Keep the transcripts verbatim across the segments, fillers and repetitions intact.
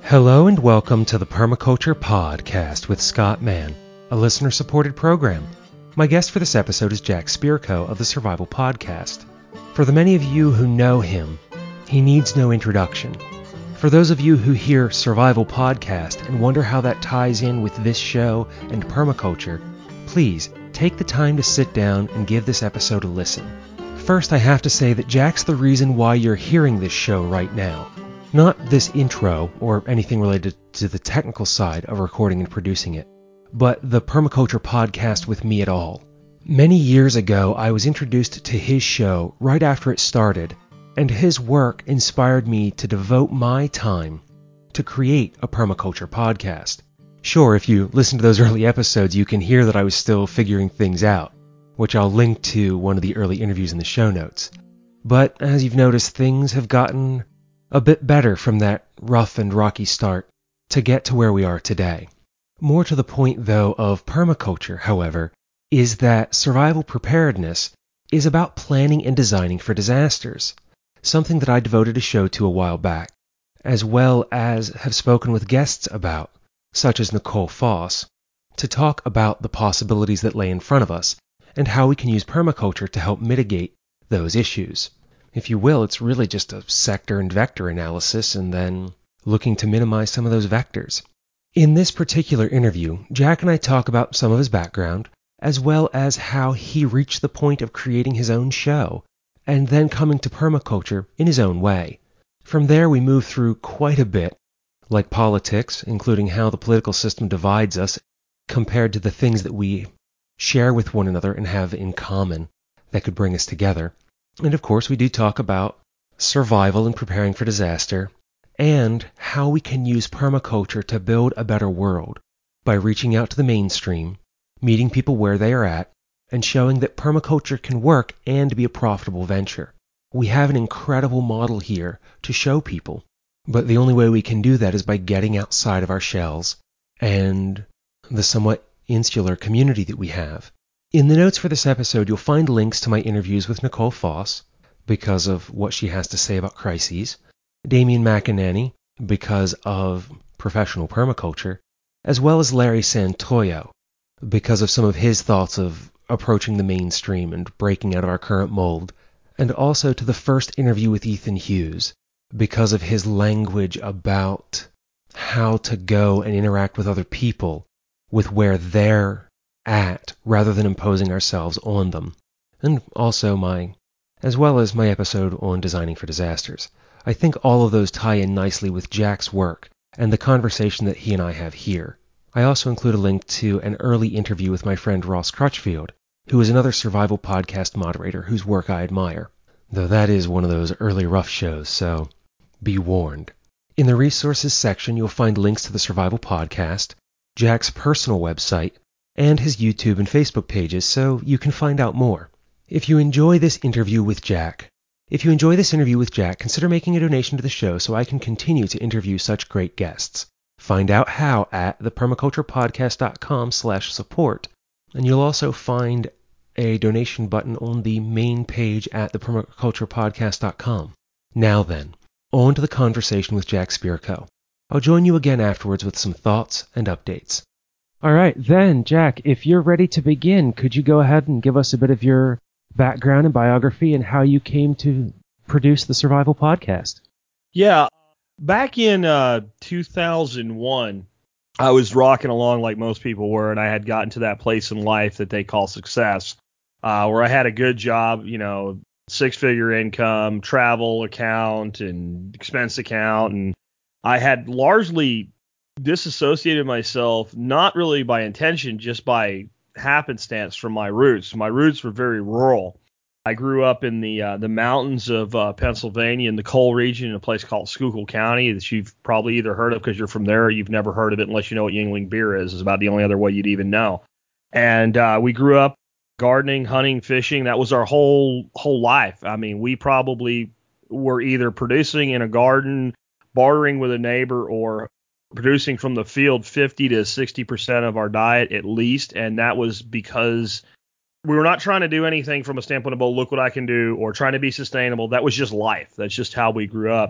Hello and welcome to the Permaculture Podcast with Scott Mann, a listener-supported program. My guest for this episode is Jack Spirko of the Survival Podcast. For the many of you who know him, he needs no introduction. For those of you who hear Survival Podcast and wonder how that ties in with this show and permaculture, please take the time to sit down and give this episode a listen. First, I have to say that Jack's the reason why you're hearing this show right now. Not this intro or anything related to the technical side of recording and producing it, but the Permaculture Podcast with me at all. Many years ago, I was introduced to his show right after it started, and his work inspired me to devote my time to create a permaculture podcast. Sure, if you listen to those early episodes, you can hear that I was still figuring things out, which I'll link to one of the early interviews in the show notes. But as you've noticed, things have gotten a bit better from that rough and rocky start to get to where we are today. More to the point, though, of permaculture, however, is that survival preparedness is about planning and designing for disasters, something that I devoted a show to a while back, as well as have spoken with guests about, such as Nicole Foss, to talk about the possibilities that lay in front of us and how we can use permaculture to help mitigate those issues. If you will, it's really just a sector and vector analysis and then looking to minimize some of those vectors. In this particular interview, Jack and I talk about some of his background, as well as how he reached the point of creating his own show, and then coming to permaculture in his own way. From there, we move through quite a bit, like politics, including how the political system divides us compared to the things that we share with one another and have in common that could bring us together. And of course, we do talk about survival and preparing for disaster, and how we can use permaculture to build a better world by reaching out to the mainstream, meeting people where they are at, and showing that permaculture can work and be a profitable venture. We have an incredible model here to show people, but the only way we can do that is by getting outside of our shells and the somewhat insular community that we have. In the notes for this episode, you'll find links to my interviews with Nicole Foss, because of what she has to say about crises, Damien McInerney, because of professional permaculture, as well as Larry Santoyo, because of some of his thoughts of approaching the mainstream and breaking out of our current mold, and also to the first interview with Ethan Hughes, because of his language about how to go and interact with other people with where they're at, rather than imposing ourselves on them, and also my, as well as my episode on designing for disasters. I think all of those tie in nicely with Jack's work and the conversation that he and I have here. I also include a link to an early interview with my friend Ross Crutchfield, who is another survival podcast moderator whose work I admire, though that is one of those early rough shows, so be warned. In the resources section, you'll find links to the Survival Podcast, Jack's personal website, and his YouTube and Facebook pages, so you can find out more. If you enjoy this interview with Jack, if you enjoy this interview with Jack, consider making a donation to the show so I can continue to interview such great guests. Find out how at thepermaculturepodcast.com slash support, and you'll also find a donation button on the main page at thepermaculturepodcast dot com. Now then, on to the conversation with Jack Spirko. I'll join you again afterwards with some thoughts and updates. All right, then, Jack, if you're ready to begin, could you go ahead and give us a bit of your background and biography and how you came to produce the Survival Podcast? Yeah, back in uh, two thousand one, I was rocking along like most people were, and I had gotten to that place in life that they call success, uh, where I had a good job, you know, six-figure income, travel account, and expense account, and I had largely disassociated myself, not really by intention, just by happenstance from my roots. My roots were very rural. I grew up in the uh, the mountains of uh, Pennsylvania in the coal region in a place called Schuylkill County that you've probably either heard of because you're from there or you've never heard of it unless you know what Yuengling beer is. Is about the only other way you'd even know. And uh, we grew up gardening, hunting, fishing. That was our whole whole life. I mean, we probably were either producing in a garden, bartering with a neighbor, or producing from the field fifty to sixty percent of our diet at least. And that was because we were not trying to do anything from a standpoint of, oh, look what I can do, or trying to be sustainable. That was just life. That's just how we grew up.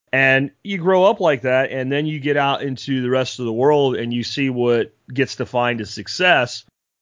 And you grow up like that, and then you get out into the rest of the world and you see what gets defined as success,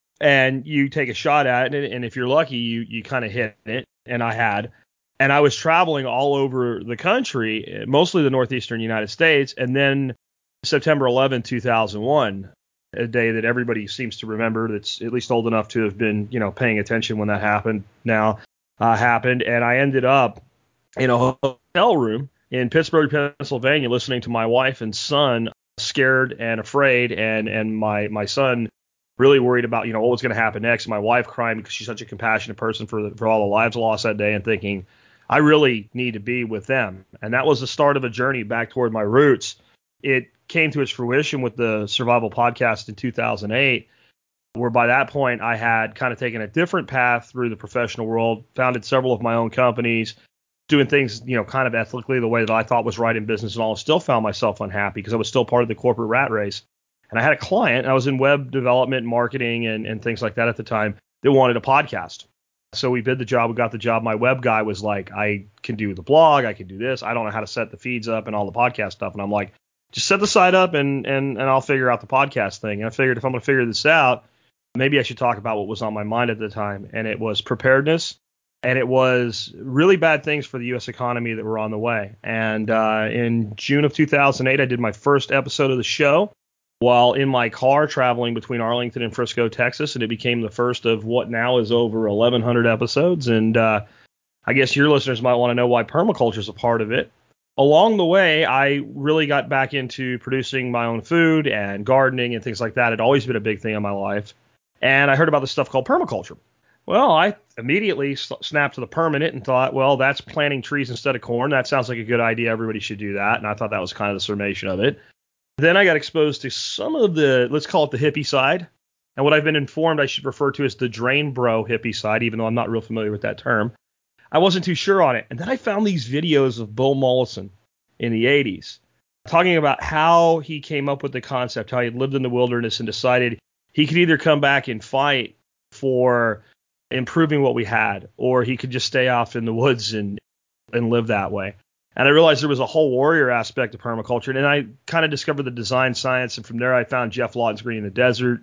and you take a shot at it. And if you're lucky, you, you kind of hit it. And I had. And I was traveling all over the country, mostly the northeastern United States. And then September eleventh, two thousand one, a day that everybody seems to remember, that's at least old enough to have been, you know, paying attention when that happened now, uh, happened. And I ended up in a hotel room in Pittsburgh, Pennsylvania, listening to my wife and son scared and afraid, and, and my, my son really worried about, you know, what was going to happen next. My wife crying because she's such a compassionate person for the, for all the lives lost that day, and thinking, I really need to be with them. And that was the start of a journey back toward my roots. It came to its fruition with the Survival Podcast in two thousand eight, where by that point I had kind of taken a different path through the professional world, founded several of my own companies, doing things, you know, kind of ethically the way that I thought was right in business and all. Still found myself unhappy because I was still part of the corporate rat race. And I had a client, and I was in web development, marketing, and, and things like that at the time, that wanted a podcast. So we bid the job, we got the job. My web guy was like, I can do the blog, I can do this. I don't know how to set the feeds up and all the podcast stuff. And I'm like, just set the site up and and and I'll figure out the podcast thing. And I figured if I'm going to figure this out, maybe I should talk about what was on my mind at the time. And it was preparedness, and it was really bad things for the U S economy that were on the way. And uh, in June of two thousand eight, I did my first episode of the show while in my car traveling between Arlington and Frisco, Texas, and it became the first of what now is over eleven hundred episodes. And uh, I guess your listeners might want to know why permaculture is a part of it. Along the way, I really got back into producing my own food and gardening and things like that. It had always been a big thing in my life. And I heard about this stuff called permaculture. Well, I immediately snapped to the permanent and thought, well, that's planting trees instead of corn. That sounds like a good idea. Everybody should do that. And I thought that was kind of the summation of it. Then I got exposed to some of the, let's call it the hippie side. And what I've been informed I should refer to as the drain bro hippie side, even though I'm not real familiar with that term. I wasn't too sure on it. And then I found these videos of Bill Mollison in the eighties talking about how he came up with the concept, how he had lived in the wilderness and decided he could either come back and fight for improving what we had, or he could just stay off in the woods and, and live that way. And I realized there was a whole warrior aspect of permaculture. And I kind of discovered the design science. And from there, I found Jeff Lawton's Green in the Desert.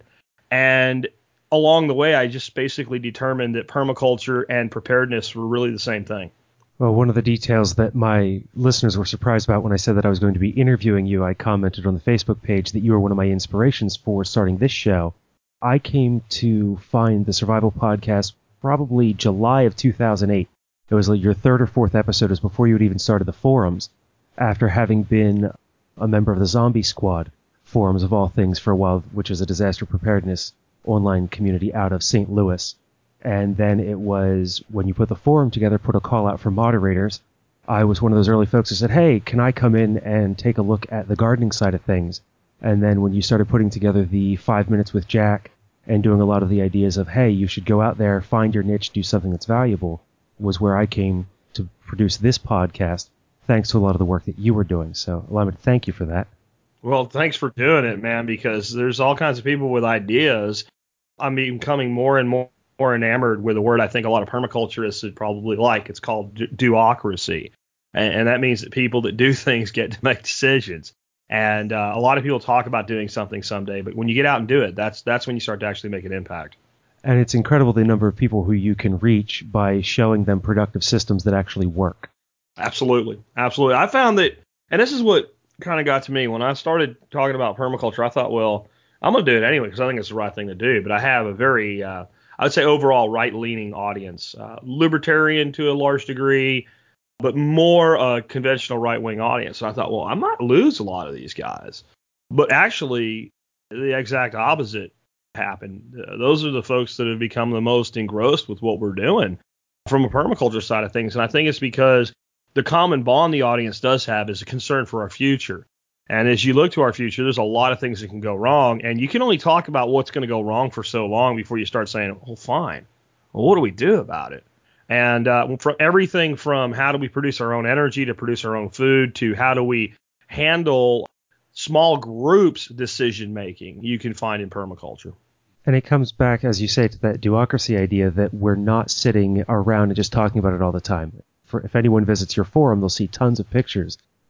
And along the way, I just basically determined that permaculture and preparedness were really the same thing. Well, one of the details that my listeners were surprised about when I said that I was going to be interviewing you, I commented on the Facebook page that you were one of my inspirations for starting this show. I came to find the Survival Podcast probably July of two thousand eight. It was like your third or fourth episode. It was before you had even started the forums, after having been a member of the Zombie Squad forums of all things for a while, which is a disaster preparedness online community out of Saint Louis. And then it was when you put the forum together, put a call out for moderators. I was one of those early folks who said, hey, can I come in and take a look at the gardening side of things? And then when you started putting together the five minutes with Jack and doing a lot of the ideas of, hey, you should go out there, find your niche, do something that's valuable, was where I came to produce this podcast, thanks to a lot of the work that you were doing. So allow me to thank you for that. Well, thanks for doing it, man, because there's all kinds of people with ideas. I'm becoming more and more, more enamored with a word I think a lot of permaculturists would probably like. It's called do-ocracy. And, and that means that people that do things get to make decisions. And uh, a lot of people talk about doing something someday, but when you get out and do it, that's that's when you start to actually make an impact. And it's incredible the number of people who you can reach by showing them productive systems that actually work. Absolutely. Absolutely. I found that, and this is what kind of got to me when I started talking about permaculture. I thought, well, I'm going to do it anyway because I think it's the right thing to do. But I have a very, uh, I would say overall right-leaning audience, uh, libertarian to a large degree, but more a conventional right-wing audience. And I thought, well, I might lose a lot of these guys. But actually, the exact opposite happened. Uh, those are the folks that have become the most engrossed with what we're doing from a permaculture side of things. And I think it's because the common bond the audience does have is a concern for our future. And as you look to our future, there's a lot of things that can go wrong. And you can only talk about what's going to go wrong for so long before you start saying, well, fine. Well, what do we do about it? And uh, from everything from how do we produce our own energy to produce our own food to how do we handle small groups decision making, you can find in permaculture. And it comes back, as you say, to that do-ocracy idea that we're not sitting around and just talking about it all the time. For, if anyone visits your forum, they'll see tons of pictures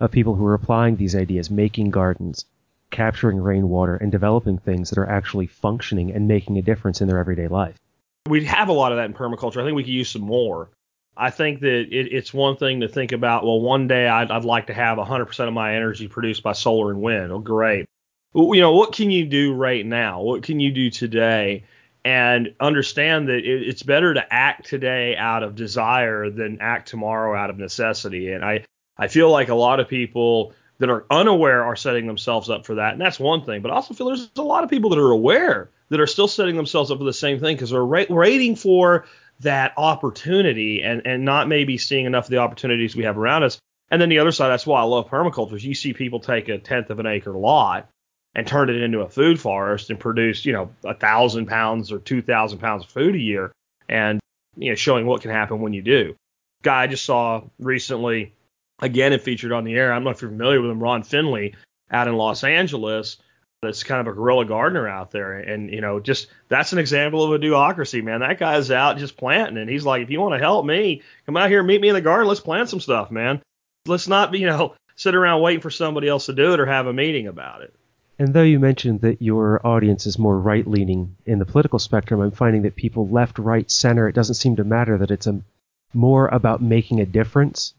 of people who are applying these ideas, making gardens, capturing rainwater, and developing things that are actually functioning and making a difference in their everyday life. We have a lot of that in permaculture. I think we could use some more. I think that it, it's one thing to think about, well, one day I'd, I'd like to have one hundred percent of my energy produced by solar and wind. Oh, great. Well, you know, what can you do right now? What can you do today? And understand that it, it's better to act today out of desire than act tomorrow out of necessity. And I, I feel like a lot of people that are unaware are setting themselves up for that. And that's one thing. But I also feel there's a lot of people that are aware that are still setting themselves up for the same thing because they're ra- waiting for that opportunity and, and not maybe seeing enough of the opportunities we have around us. And then the other side, that's why I love permaculture, is you see people take a tenth of an acre lot and turn it into a food forest and produce, you know, a thousand pounds or two thousand pounds of food a year, and, you know, showing what can happen when you do. Guy I just saw recently, again, it featured on the air. I don't know if you're familiar with him, Ron Finley, out in Los Angeles. That's kind of a guerrilla gardener out there. And, you know, just that's an example of a duocracy, man. That guy's out just planting. And he's like, if you want to help me, come out here, meet me in the garden. Let's plant some stuff, man. Let's not be, you know, sit around waiting for somebody else to do it or have a meeting about it. And though you mentioned that your audience is more right-leaning in the political spectrum, I'm finding that people left, right, center, it doesn't seem to matter, that it's a, more about making a difference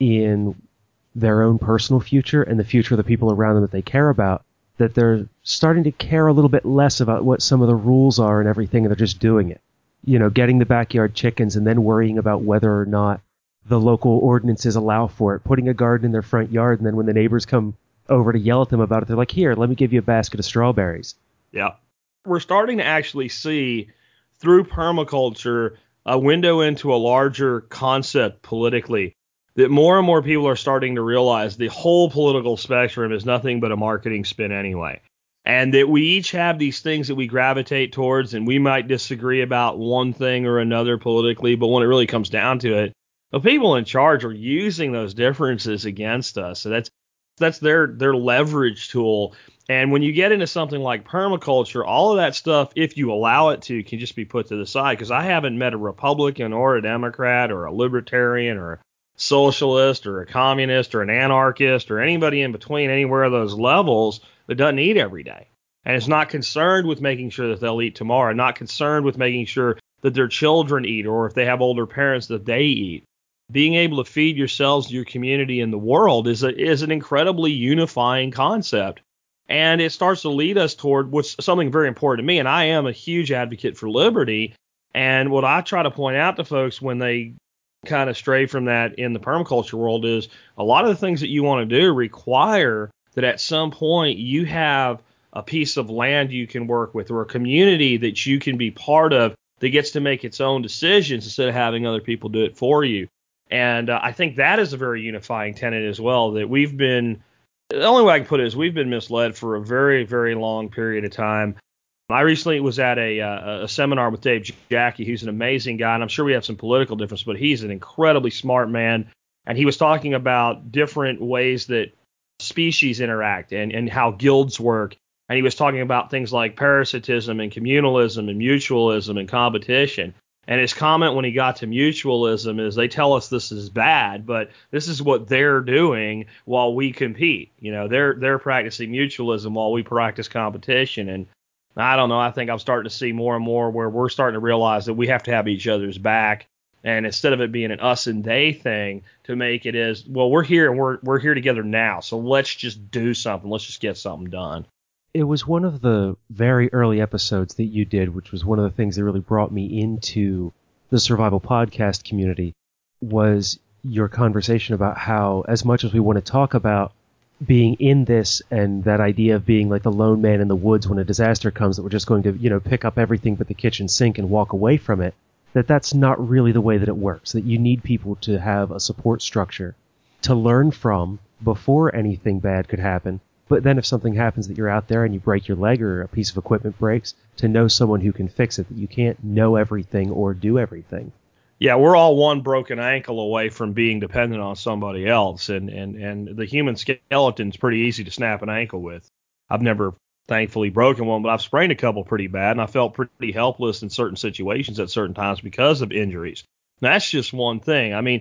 in their own personal future and the future of the people around them that they care about, that they're starting to care a little bit less about what some of the rules are and everything, and they're just doing it. You know, getting the backyard chickens and then worrying about whether or not the local ordinances allow for it, putting a garden in their front yard, and then when the neighbors come over to yell at them about it, they're like, here, let me give you a basket of strawberries. Yeah. We're starting to actually see through permaculture a window into a larger concept politically, that more and more people are starting to realize the whole political spectrum is nothing but a marketing spin anyway. And that we each have these things that we gravitate towards, and we might disagree about one thing or another politically, but when it really comes down to it, the people in charge are using those differences against us. So that's that's their their leverage tool. And when you get into something like permaculture, all of that stuff, if you allow it to, can just be put to the side. Because I haven't met a Republican or a Democrat or a Libertarian or a socialist or a communist or an anarchist or anybody in between anywhere of those levels that doesn't eat every day. And is not concerned with making sure that they'll eat tomorrow, not concerned with making sure that their children eat, or if they have older parents that they eat. Being able to feed yourselves, your community, and the world is a, is an incredibly unifying concept. And it starts to lead us toward what's something very important to me. And I am a huge advocate for liberty. And what I try to point out to folks when they kind of stray from that in the permaculture world is a lot of the things that you want to do require that at some point you have a piece of land you can work with, or a community that you can be part of that gets to make its own decisions instead of having other people do it for you. And uh, I think that is a very unifying tenet as well, that we've been, the only way I can put it is we've been misled for a very, very long period of time. I recently was at a, uh, a seminar with Dave Jacke, who's an amazing guy, and I'm sure we have some political difference, but he's an incredibly smart man. And he was talking about different ways that species interact and, and how guilds work. And he was talking about things like parasitism and communalism and mutualism and competition. And his comment when he got to mutualism is they tell us this is bad, but this is what they're doing while we compete. You know, they're they're practicing mutualism while we practice competition. And I don't know, I think I'm starting to see more and more where we're starting to realize that we have to have each other's back. And instead of it being an us and they thing, to make it as, well, we're here and we're we're here together now. So let's just do something. Let's just get something done. It was one of the very early episodes that you did, which was one of the things that really brought me into the survival podcast community, was your conversation about how, as much as we want to talk about being in this and that idea of being like the lone man in the woods when a disaster comes, that we're just going to, you know, pick up everything but the kitchen sink and walk away from it, that that's not really the way that it works, that you need people to have a support structure to learn from before anything bad could happen. But then if something happens that you're out there and you break your leg or a piece of equipment breaks, to know someone who can fix it, that you can't know everything or do everything. Yeah, we're all one broken ankle away from being dependent on somebody else. And, and, and the human skeleton's pretty easy to snap an ankle with. I've never, thankfully, broken one, but I've sprained a couple pretty bad, and I felt pretty helpless in certain situations at certain times because of injuries. Now, that's just one thing. I mean,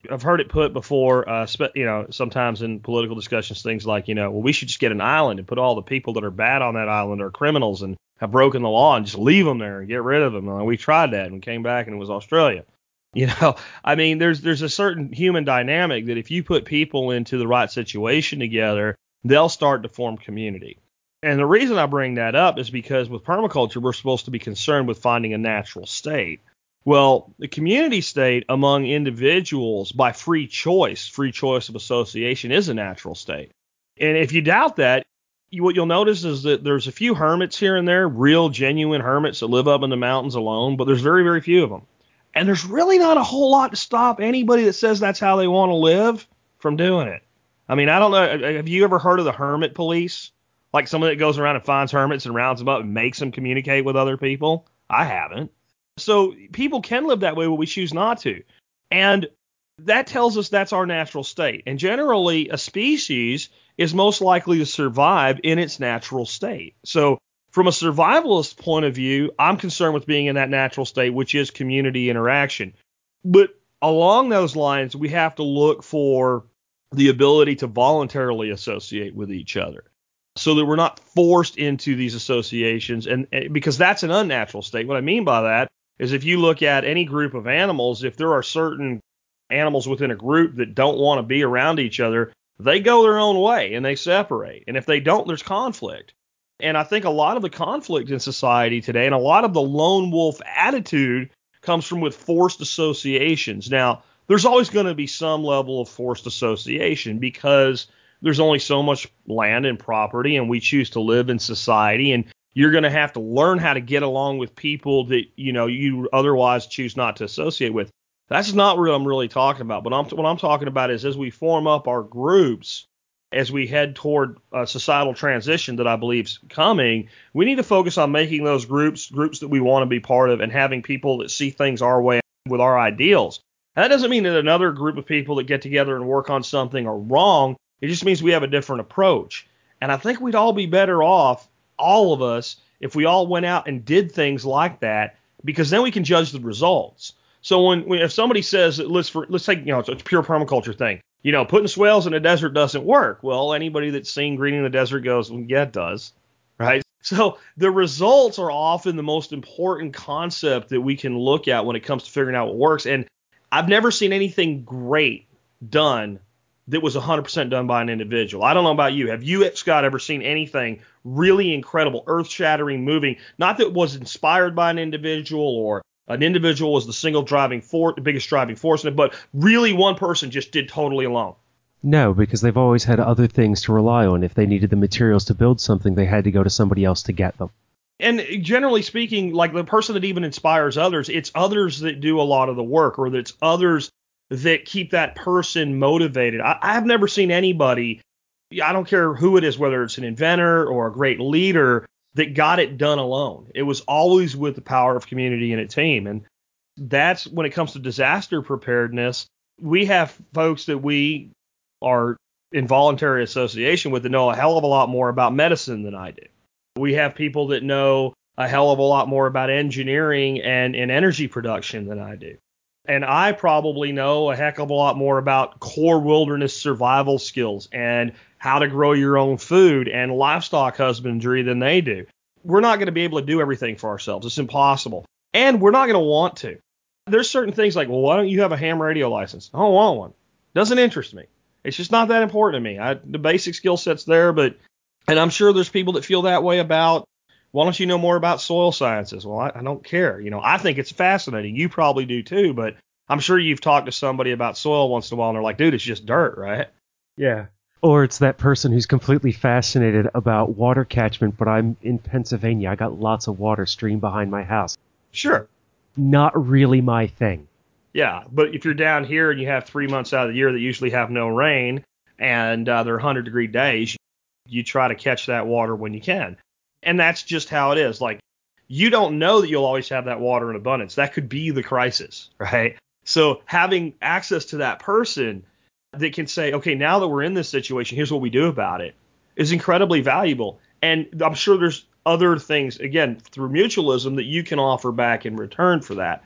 I've heard it put before, uh, spe- you know, sometimes in political discussions, things like, you know, well, we should just get an island and put all the people that are bad on that island are criminals and have broken the law and just leave them there and get rid of them. And we tried that and came back and it was Australia. You know, I mean, there's there's a certain human dynamic that if you put people into the right situation together, they'll start to form community. And the reason I bring that up is because with permaculture, we're supposed to be concerned with finding a natural state. Well, the community state among individuals by free choice, free choice of association is a natural state. And if you doubt that, you, what you'll notice is that there's a few hermits here and there, real genuine hermits that live up in the mountains alone, but there's very, very few of them. And there's really not a whole lot to stop anybody that says that's how they want to live from doing it. I mean, I don't know. Have you ever heard of the hermit police? Like someone that goes around and finds hermits and rounds them up and makes them communicate with other people? I haven't. So people can live that way, but we choose not to. And that tells us that's our natural state. And generally, a species is most likely to survive in its natural state. So from a survivalist point of view, I'm concerned with being in that natural state, which is community interaction. But along those lines, we have to look for the ability to voluntarily associate with each other so that we're not forced into these associations. And, and because that's an unnatural state. What I mean by that is if you look at any group of animals, if there are certain animals within a group that don't want to be around each other, they go their own way and they separate. And if they don't, there's conflict. And I think a lot of the conflict in society today and a lot of the lone wolf attitude comes from with forced associations. Now, there's always going to be some level of forced association because there's only so much land and property and we choose to live in society. And you're going to have to learn how to get along with people that, you know, you otherwise choose not to associate with. That's not what I'm really talking about. But I'm, what I'm talking about is as we form up our groups, as we head toward a societal transition that I believe is coming, we need to focus on making those groups groups that we want to be part of and having people that see things our way with our ideals. And that doesn't mean that another group of people that get together and work on something are wrong. It just means we have a different approach. And I think we'd all be better off, all of us, if we all went out and did things like that, because then we can judge the results. So when, when if somebody says, let's for, let's take, you know, it's a pure permaculture thing, you know, putting swales in a desert doesn't work. Well, anybody that's seen Greening the Desert goes, well, yeah, it does, right? So the results are often the most important concept that we can look at when it comes to figuring out what works. And I've never seen anything great done that was one hundred percent done by an individual. I don't know about you. Have you, Scott, ever seen anything really incredible, earth-shattering, moving, not that was inspired by an individual or an individual was the single driving force, the biggest driving force in it, but really one person just did totally alone? No, because they've always had other things to rely on. If they needed the materials to build something, they had to go to somebody else to get them. And generally speaking, like the person that even inspires others, it's others that do a lot of the work, or it's others that keep that person motivated. I, I've never seen anybody, I don't care who it is, whether it's an inventor or a great leader, that got it done alone. It was always with the power of community and a team. And that's when it comes to disaster preparedness. We have folks that we are in voluntary association with that know a hell of a lot more about medicine than I do. We have people that know a hell of a lot more about engineering and, and energy production than I do. And I probably know a heck of a lot more about core wilderness survival skills and how to grow your own food and livestock husbandry than they do. We're not going to be able to do everything for ourselves. It's impossible. And we're not going to want to. There's certain things like, well, why don't you have a ham radio license? I don't want one. Doesn't interest me. It's just not that important to me. I, the basic skill set's there, but, and I'm sure there's people that feel that way about, why don't you know more about soil sciences? Well, I, I don't care. You know, I think it's fascinating. You probably do too, but I'm sure you've talked to somebody about soil once in a while and they're like, dude, it's just dirt, right? Yeah. Or it's that person who's completely fascinated about water catchment, but I'm in Pennsylvania. I got lots of water stream behind my house. Sure. Not really my thing. Yeah, but if you're down here and you have three months out of the year that usually have no rain and uh, they're one hundred degree days, you try to catch that water when you can. And that's just how it is. Like, you don't know that you'll always have that water in abundance. That could be the crisis, right? So having access to that person that can say, okay, now that we're in this situation, here's what we do about it, is incredibly valuable. And I'm sure there's other things, again, through mutualism that you can offer back in return for that.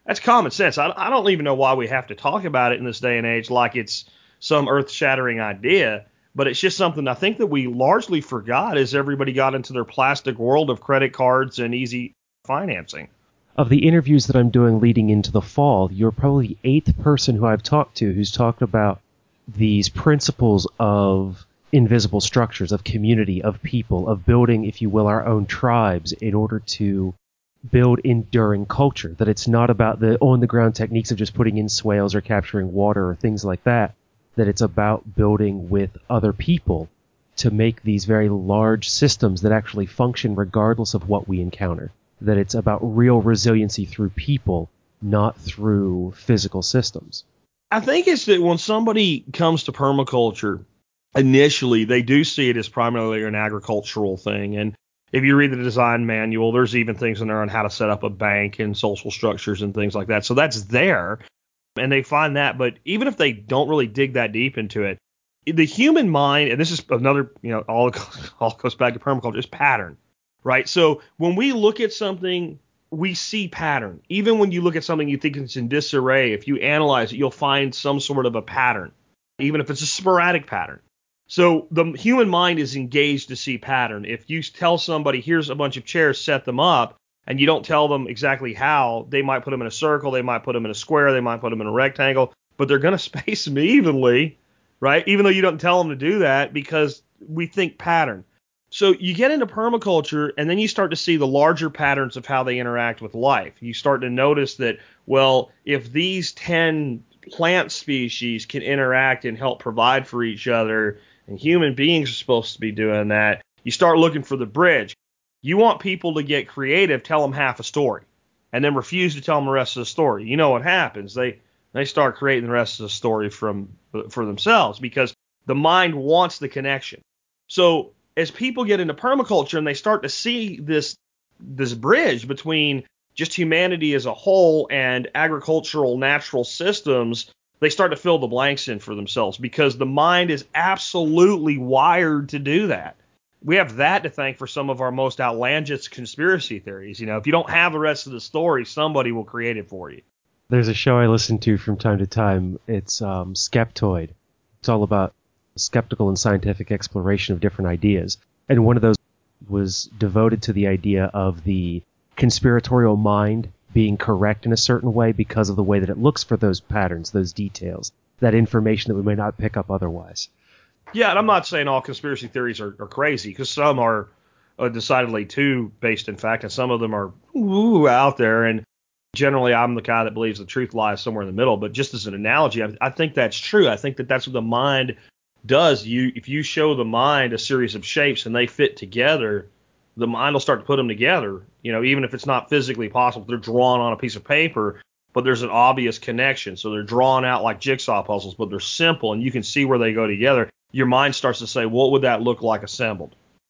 That's common sense. I, I don't even know why we have to talk about it in this day and age like it's some earth-shattering idea, but it's just something I think that we largely forgot as everybody got into their plastic world of credit cards and easy financing. Of the interviews that I'm doing leading into the fall, you're probably the eighth person who I've talked to who's talked about these principles of invisible structures, of community, of people, of building, if you will, our own tribes in order to build enduring culture. That it's not about the on-the-ground techniques of just putting in swales or capturing water or things like that. That it's about building with other people to make these very large systems that actually function regardless of what we encounter. That it's about real resiliency through people, not through physical systems. I think it's that when somebody comes to permaculture, initially they do see it as primarily an agricultural thing. And if you read the design manual, there's even things in there on how to set up a bank and social structures and things like that. So that's there. And they find that. But even if they don't really dig that deep into it, the human mind, and this is another, you know, all, all goes back to permaculture, is pattern. Right. So when we look at something, we see pattern. Even when you look at something you think it's in disarray, if you analyze it, you'll find some sort of a pattern, even if it's a sporadic pattern. So the human mind is engaged to see pattern. If you tell somebody, here's a bunch of chairs, set them up, and you don't tell them exactly how, they might put them in a circle, they might put them in a square, they might put them in a rectangle, but they're going to space them evenly, right? Even though you don't tell them to do that, because we think pattern. So you get into permaculture, and then you start to see the larger patterns of how they interact with life. You start to notice that, well, if these ten plant species can interact and help provide for each other, and human beings are supposed to be doing that, you start looking for the bridge. You want people to get creative, tell them half a story, and then refuse to tell them the rest of the story. You know what happens? They they start creating the rest of the story from for themselves, because the mind wants the connection. So as people get into permaculture and they start to see this this bridge between just humanity as a whole and agricultural natural systems, they start to fill the blanks in for themselves, because the mind is absolutely wired to do that. We have that to thank for some of our most outlandish conspiracy theories. You know, if you don't have the rest of the story, somebody will create it for you. There's a show I listen to from time to time. It's um, Skeptoid. It's all about skeptical and scientific exploration of different ideas. And one of those was devoted to the idea of the conspiratorial mind being correct in a certain way because of the way that it looks for those patterns, those details, that information that we may not pick up otherwise. Yeah, and I'm not saying all conspiracy theories are, are crazy, because some are uh, decidedly too based in fact, and some of them are ooh, out there. And generally, I'm the guy that believes the truth lies somewhere in the middle. But just as an analogy, I, I think that's true. I think that that's what the mind does. You, if you show the mind a series of shapes and they fit together, the mind will start to put them together. You know, even if it's not physically possible, they're drawn on a piece of paper, but there's an obvious connection. So they're drawn out like jigsaw puzzles, but they're simple, and you can see where they go together. Your mind starts to say, what would that look like assembled?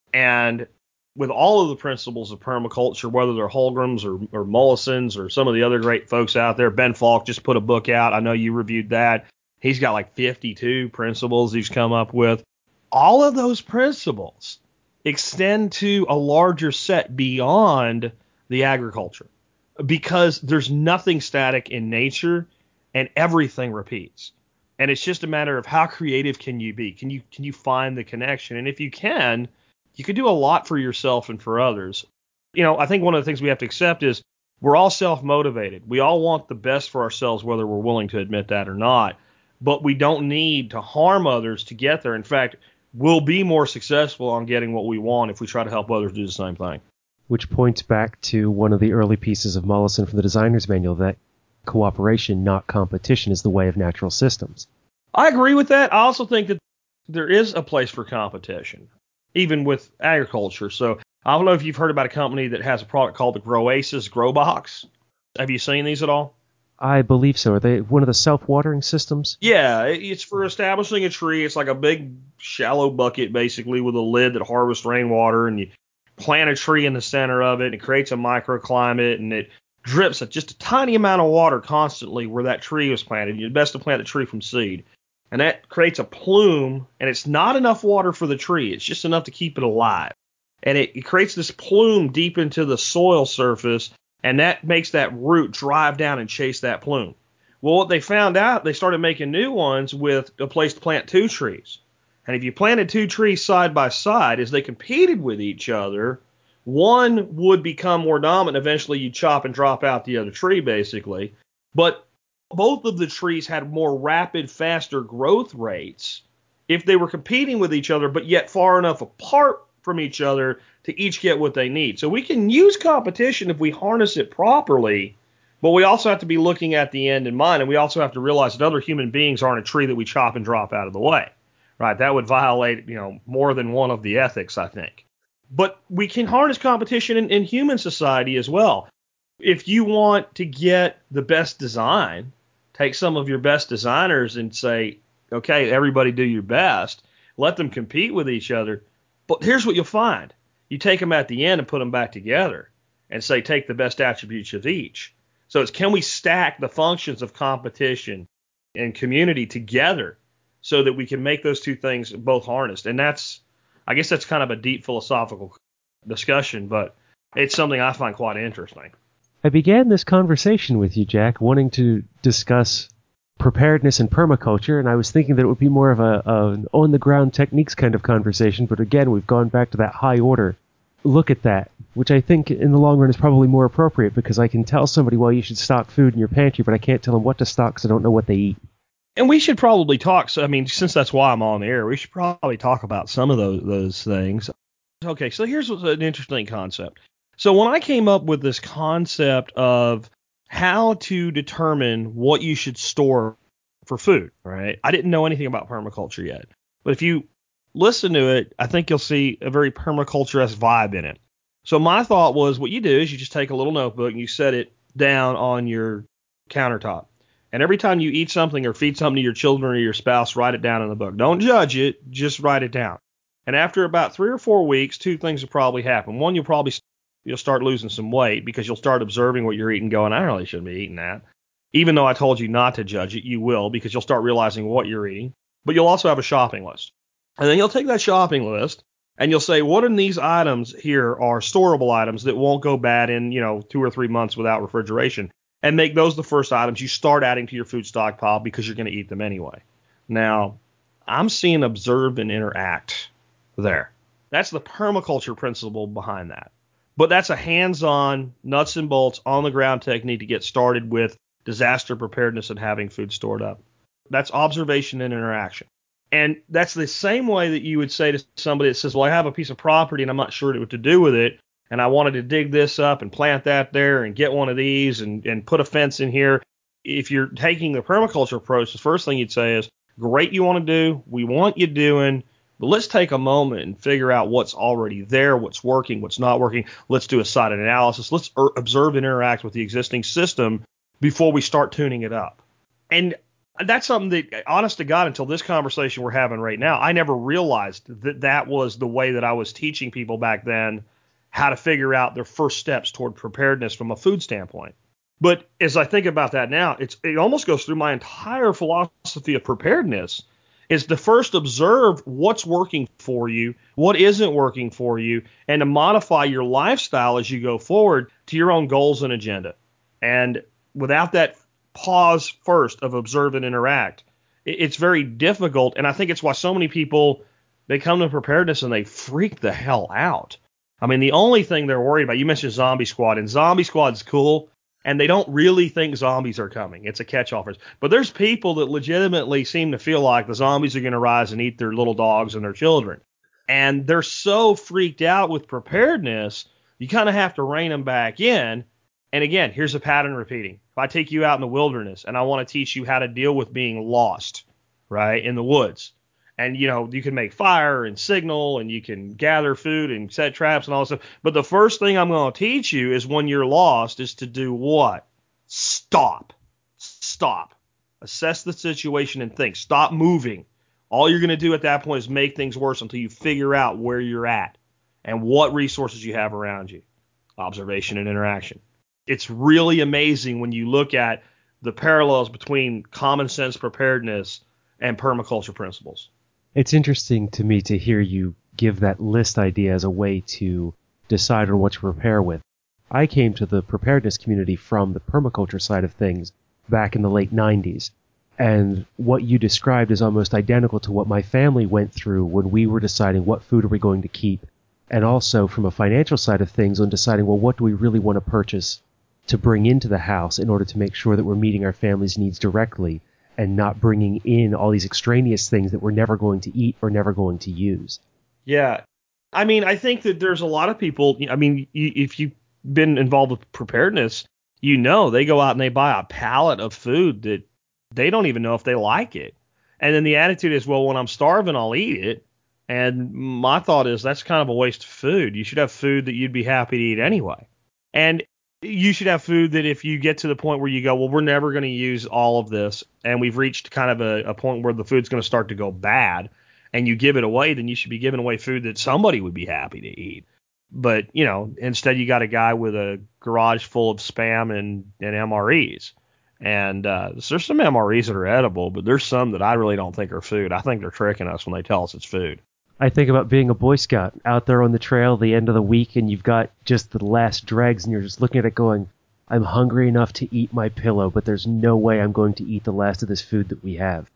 And with all of the principles of permaculture, whether they're Holgrams or, or Mollisons or some of the other great folks out there, Ben Falk just put a book out. I know you reviewed that. He's got like fifty-two principles he's come up with. All of those principles extend to a larger set beyond the agriculture, because there's nothing static in nature and everything repeats. And it's just a matter of how creative can you be? Can you can you find the connection? And if you can, you can do a lot for yourself and for others. You know, I think one of the things we have to accept is we're all self-motivated. We all want the best for ourselves, whether we're willing to admit that or not. But we don't need to harm others to get there. In fact, we'll be more successful on getting what we want if we try to help others do the same thing. Which points back to one of the early pieces of Mollison from the Designer's Manual, that cooperation, not competition, is the way of natural systems. I agree with that. I also think that there is a place for competition, even with agriculture. So I don't know if you've heard about a company that has a product called the Groasis Grow Box. Have you seen these at all? I believe so. Are they one of the self-watering systems? Yeah, it's for establishing a tree. It's like a big shallow bucket, basically, with a lid that harvests rainwater, and you plant a tree in the center of it, and it creates a microclimate, and it drips just a tiny amount of water constantly where that tree was planted. It's best to plant the tree from seed. And that creates a plume, and it's not enough water for the tree. It's just enough to keep it alive. And it, it creates this plume deep into the soil surface, And that makes that root drive down and chase that plume. Well, what they found out, they started making new ones with a place to plant two trees. And if you planted two trees side by side, as they competed with each other, one would become more dominant. Eventually, you chop and drop out the other tree, basically. But both of the trees had more rapid, faster growth rates if they were competing with each other, but yet far enough apart from each other to each get what they need. So we can use competition if we harness it properly, but we also have to be looking at the end in mind, and we also have to realize that other human beings aren't a tree that we chop and drop out of the way, right? That would violate, you know, more than one of the ethics, I think. But we can harness competition in, in human society as well. If you want to get the best design, take some of your best designers and say, okay, everybody do your best. Let them compete with each other. But here's what you'll find. You take them at the end and put them back together and say, take the best attributes of each. So it's, can we stack the functions of competition and community together so that we can make those two things both harnessed? And that's, I guess that's kind of a deep philosophical discussion, but it's something I find quite interesting. I began this conversation with you, Jack, wanting to discuss preparedness and permaculture, and I was thinking that it would be more of a, a an on-the-ground techniques kind of conversation, but again, we've gone back to that high order look at that, which I think in the long run is probably more appropriate, because I can tell somebody, well, you should stock food in your pantry, but I can't tell them what to stock because I don't know what they eat. And we should probably talk, so, I mean, since that's why I'm on the air, we should probably talk about some of those those things. Okay, so here's an interesting concept. So when I came up with this concept of how to determine what you should store for food, right? I didn't know anything about permaculture yet. But if you listen to it, I think you'll see a very permaculture-esque vibe in it. So my thought was, what you do is you just take a little notebook and you set it down on your countertop. And every time you eat something or feed something to your children or your spouse, write it down in the book. Don't judge it, just write it down. And after about three or four weeks, two things will probably happen. One, you'll probably you'll start losing some weight because you'll start observing what you're eating, going, I really shouldn't be eating that. Even though I told you not to judge it, you will, because you'll start realizing what you're eating. But you'll also have a shopping list. And then you'll take that shopping list and you'll say, what in these items here are storable items that won't go bad in, you know, two or three months without refrigeration, and make those the first items you start adding to your food stockpile because you're going to eat them anyway. Now, I'm seeing observe and interact there. That's the permaculture principle behind that. But that's a hands-on, nuts and bolts, on-the-ground technique to get started with disaster preparedness and having food stored up. That's observation and interaction. And that's the same way that you would say to somebody that says, well, I have a piece of property and I'm not sure what to do with it, and I wanted to dig this up and plant that there and get one of these and, and put a fence in here. If you're taking the permaculture approach, the first thing you'd say is, great, you want to do, we want you doing, but let's take a moment and figure out what's already there, what's working, what's not working. Let's do a site analysis. Let's er- observe and interact with the existing system before we start tuning it up. And that's something that, honest to God, until this conversation we're having right now, I never realized that that was the way that I was teaching people back then how to figure out their first steps toward preparedness from a food standpoint. But as I think about that now, it's it almost goes through my entire philosophy of preparedness, is to first observe what's working for you, what isn't working for you, and to modify your lifestyle as you go forward to your own goals and agenda. And without that pause first of observe and interact, it's very difficult. And I think it's why so many people, they come to preparedness and they freak the hell out. I mean, the only thing they're worried about, you mentioned Zombie Squad, and Zombie Squad's cool, and they don't really think zombies are coming. It's a catch-all phrase. But there's people that legitimately seem to feel like the zombies are going to rise and eat their little dogs and their children. And they're so freaked out with preparedness, you kind of have to rein them back in. And again, here's a pattern repeating. If I take you out in the wilderness and I want to teach you how to deal with being lost, right, in the woods, and, you know, you can make fire and signal and you can gather food and set traps and all this stuff. But the first thing I'm going to teach you is when you're lost is to do what? Stop. Stop. Assess the situation and think. Stop moving. All you're going to do at that point is make things worse until you figure out where you're at and what resources you have around you. Observation and interaction. It's really amazing when you look at the parallels between common sense preparedness and permaculture principles. It's interesting to me to hear you give that list idea as a way to decide on what to prepare with. I came to the preparedness community from the permaculture side of things back in the late nineties. And what you described is almost identical to what my family went through when we were deciding what food are we going to keep. And also from a financial side of things on deciding, well, what do we really want to purchase to bring into the house in order to make sure that we're meeting our family's needs directly and not bringing in all these extraneous things that we're never going to eat or never going to use. Yeah. I mean, I think that there's a lot of people, I mean, if you've been involved with preparedness, you know, they go out and they buy a pallet of food that they don't even know if they like it. And then the attitude is, well, when I'm starving, I'll eat it. And my thought is that's kind of a waste of food. You should have food that you'd be happy to eat anyway. And you should have food that if you get to the point where you go, well, we're never going to use all of this, and we've reached kind of a, a point where the food's going to start to go bad, and you give it away, then you should be giving away food that somebody would be happy to eat. But, you know, instead you got a guy with a garage full of Spam and, and M R Es. And uh, there's some M R Es that are edible, but there's some that I really don't think are food. I think they're tricking us when they tell us it's food. I think about being a Boy Scout out there on the trail at the end of the week, and you've got just the last dregs, and you're just looking at it going, I'm hungry enough to eat my pillow, but there's no way I'm going to eat the last of this food that we have.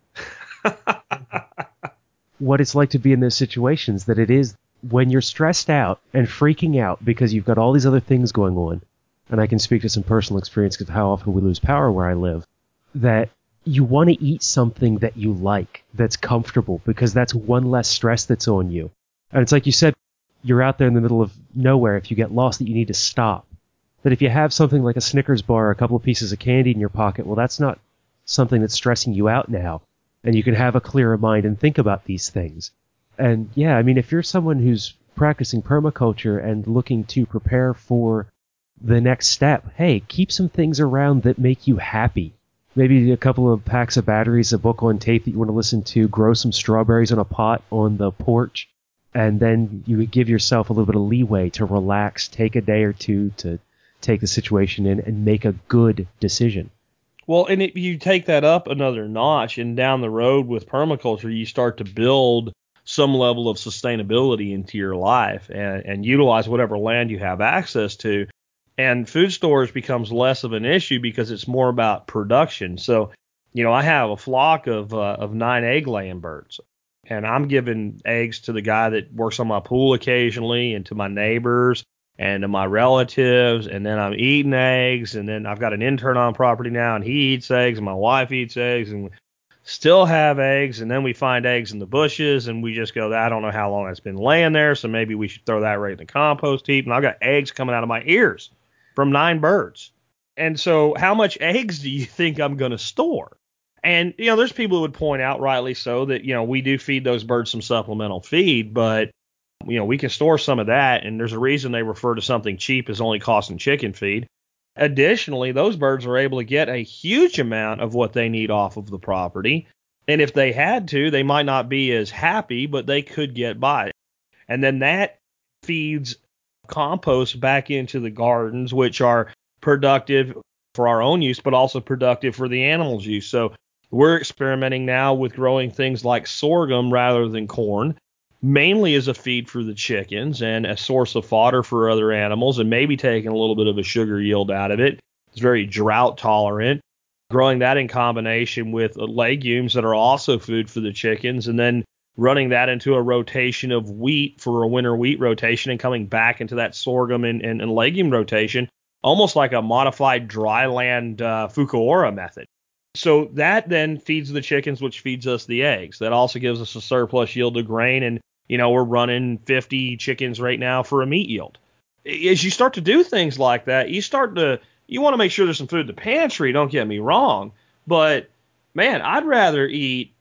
What it's like to be in those situations, that it is when you're stressed out and freaking out because you've got all these other things going on, and I can speak to some personal experience of how often we lose power where I live, that you want to eat something that you like, that's comfortable, because that's one less stress that's on you. And it's like you said, you're out there in the middle of nowhere. If you get lost, that you need to stop. That if you have something like a Snickers bar or a couple of pieces of candy in your pocket, well, that's not something that's stressing you out now. And you can have a clearer mind and think about these things. And yeah, I mean, if you're someone who's practicing permaculture and looking to prepare for the next step, hey, keep some things around that make you happy. Maybe a couple of packs of batteries, a book on tape that you want to listen to, grow some strawberries in a pot on the porch, and then you give yourself a little bit of leeway to relax, take a day or two to take the situation in and make a good decision. Well, and if you take that up another notch and down the road with permaculture, you start to build some level of sustainability into your life and, and utilize whatever land you have access to. And food storage becomes less of an issue because it's more about production. So, you know, I have a flock of uh, of nine egg laying birds, and I'm giving eggs to the guy that works on my pool occasionally, and to my neighbors and to my relatives. And then I'm eating eggs, and then I've got an intern on property now, and he eats eggs, and my wife eats eggs, and we still have eggs. And then we find eggs in the bushes, and we just go, I don't know how long it's been laying there, so maybe we should throw that right in the compost heap. And I've got eggs coming out of my ears from nine birds. And so how much eggs do you think I'm going to store? And, you know, there's people who would point out, rightly so, that, you know, we do feed those birds some supplemental feed, but, you know, we can store some of that. And there's a reason they refer to something cheap as only costing chicken feed. Additionally, those birds are able to get a huge amount of what they need off of the property. And if they had to, they might not be as happy, but they could get by. And then that feeds compost back into the gardens, which are productive for our own use, but also productive for the animals' use. So we're experimenting now with growing things like sorghum rather than corn, mainly as a feed for the chickens and a source of fodder for other animals, and maybe taking a little bit of a sugar yield out of it. It's very drought tolerant. Growing that in combination with legumes that are also food for the chickens, and then running that into a rotation of wheat for a winter wheat rotation and coming back into that sorghum and, and, and legume rotation, almost like a modified dryland uh, Fukuora method. So that then feeds the chickens, which feeds us the eggs. That also gives us a surplus yield of grain. And, you know, we're running fifty chickens right now for a meat yield. As you start to do things like that, you start to, you want to make sure there's some food in the pantry, don't get me wrong. But, man, I'd rather eat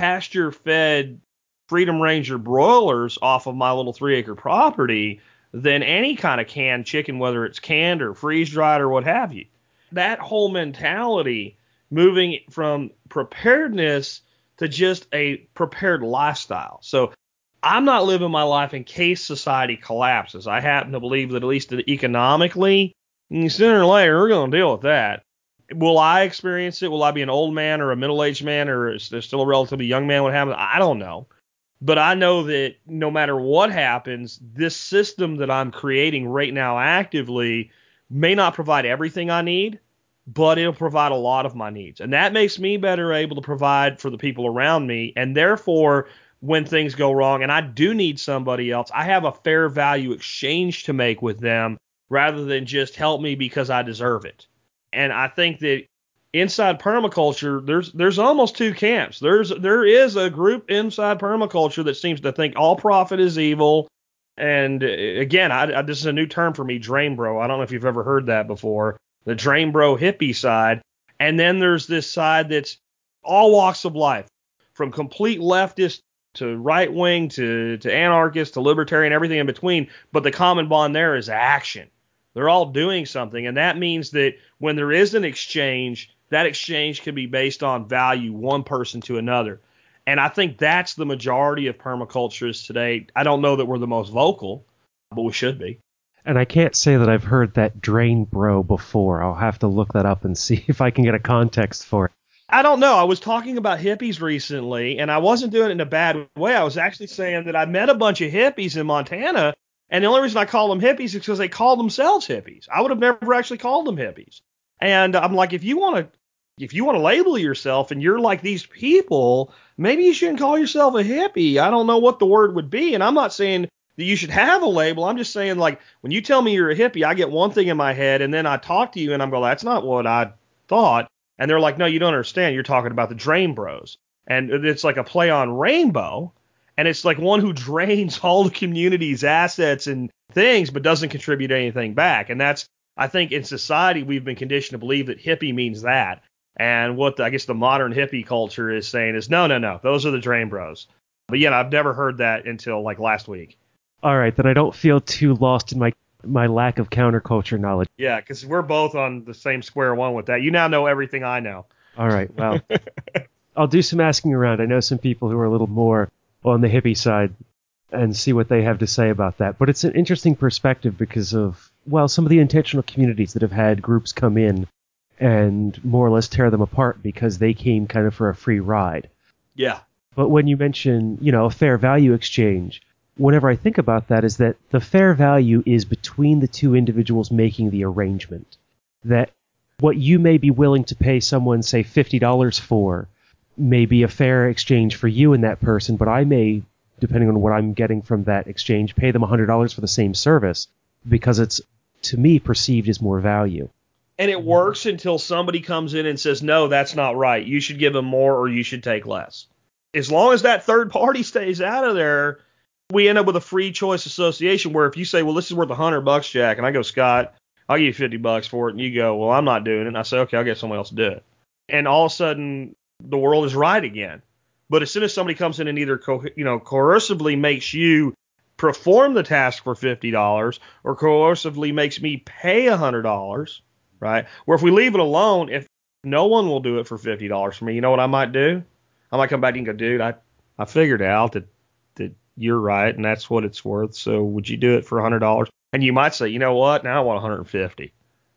pasture-fed Freedom Ranger broilers off of my little three acre property than any kind of canned chicken, whether it's canned or freeze dried or what have you. That whole mentality, moving from preparedness to just a prepared lifestyle. So I'm not living my life in case society collapses. I happen to believe that at least economically, sooner or later, we're going to deal with that. Will I experience it? Will I be an old man or a middle-aged man, or is there still a relatively young man? What happens? I don't know. But I know that no matter what happens, this system that I'm creating right now actively may not provide everything I need, but it'll provide a lot of my needs. And that makes me better able to provide for the people around me. And therefore, when things go wrong and I do need somebody else, I have a fair value exchange to make with them rather than just help me because I deserve it. And I think that inside permaculture, there's there's almost two camps. There's there is a group inside permaculture that seems to think all profit is evil. And again, I, I, this is a new term for me, drain bro. I don't know if you've ever heard that before. The drain bro hippie side. And then there's this side that's all walks of life, from complete leftist to right wing to, to anarchist to libertarian, everything in between. But the common bond there is action. They're all doing something. And that means that when there is an exchange, that exchange can be based on value, one person to another. And I think that's the majority of permaculturists today. I don't know that we're the most vocal, but we should be. And I can't say that I've heard that drain bro before. I'll have to look that up and see if I can get a context for it. I don't know. I was talking about hippies recently, and I wasn't doing it in a bad way. I was actually saying that I met a bunch of hippies in Montana, and the only reason I call them hippies is because they call themselves hippies. I would have never actually called them hippies. And I'm like, if you want to if you want to label yourself and you're like these people, maybe you shouldn't call yourself a hippie. I don't know what the word would be, and I'm not saying that you should have a label. I'm just saying, like, when you tell me you're a hippie, I get one thing in my head, and then I talk to you, and I'm going, that's not what I thought. And they're like, no, you don't understand. You're talking about the drain bros. And it's like a play on rainbow, and it's like one who drains all the community's assets and things, but doesn't contribute anything back. And that's, I think, in society, we've been conditioned to believe that hippie means that. And what the, I guess the modern hippie culture is saying is, no, no, no, those are the drain bros. But yet I've never heard that until like last week. All right, then I don't feel too lost in my my lack of counterculture knowledge. Yeah, because we're both on the same square one with that. You now know everything I know. All right, well, I'll do some asking around. I know some people who are a little more on the hippie side and see what they have to say about that. But it's an interesting perspective because of, well, some of the intentional communities that have had groups come in and more or less tear them apart because they came kind of for a free ride. Yeah. But when you mention, you know, a fair value exchange, whenever I think about that is that the fair value is between the two individuals making the arrangement. That what you may be willing to pay someone, say, fifty dollars for may be a fair exchange for you and that person, but I may, depending on what I'm getting from that exchange, pay them one hundred dollars for the same service because it's, to me, perceived as more value. And it works until somebody comes in and says, no, that's not right. You should give them more or you should take less. As long as that third party stays out of there, we end up with a free choice association where if you say, well, this is worth a hundred bucks, Jack, and I go, Scott, I'll give you fifty bucks for it. And you go, well, I'm not doing it. And I say, okay, I'll get someone else to do it. And all of a sudden the world is right again. But as soon as somebody comes in and either, co- you know, coercively makes you perform the task for fifty dollars or coercively makes me pay a hundred dollars, right? Where if we leave it alone, if no one will do it for fifty dollars for me, you know what I might do? I might come back and go, dude, I, I figured out that, that you're right, and that's what it's worth. So would you do it for one hundred dollars? And you might say, you know what? Now I want one hundred fifty.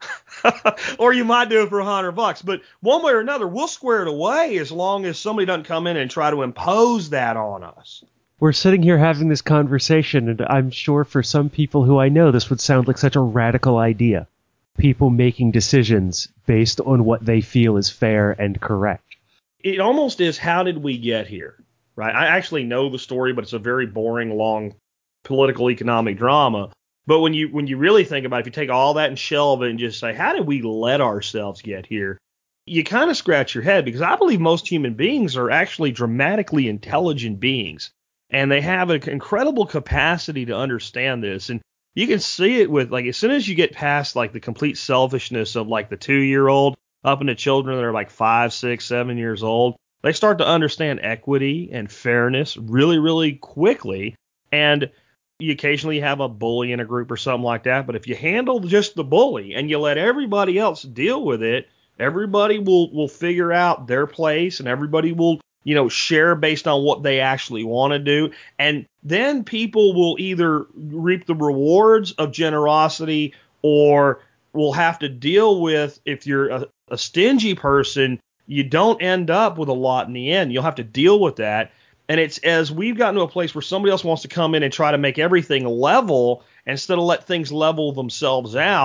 Or you might do it for one hundred bucks. But one way or another, we'll square it away as long as somebody doesn't come in and try to impose that on us. We're sitting here having this conversation, and I'm sure for some people who I know, this would sound like such a radical idea. People making decisions based on what they feel is fair and correct. It almost is, how did we get here? Right? I actually know the story, but it's a very boring, long political economic drama. But when you when you really think about it, if you take all that and shelve it and just say, how did we let ourselves get here? You kind of scratch your head, because I believe most human beings are actually dramatically intelligent beings. And they have an incredible capacity to understand this. And you can see it with, like, as soon as you get past, like, the complete selfishness of, like, the two-year-old up into children that are, like, five, six, seven years old, they start to understand equity and fairness really, really quickly. And you occasionally have a bully in a group or something like that. But if you handle just the bully and you let everybody else deal with it, everybody will, will figure out their place, and everybody will, you know, share based on what they actually want to do. And then people will either reap the rewards of generosity, or will have to deal with, if you're a, a stingy person, you don't end up with a lot in the end. You'll have to deal with that. And it's as we've gotten to a place where somebody else wants to come in and try to make everything level instead of let things level themselves out,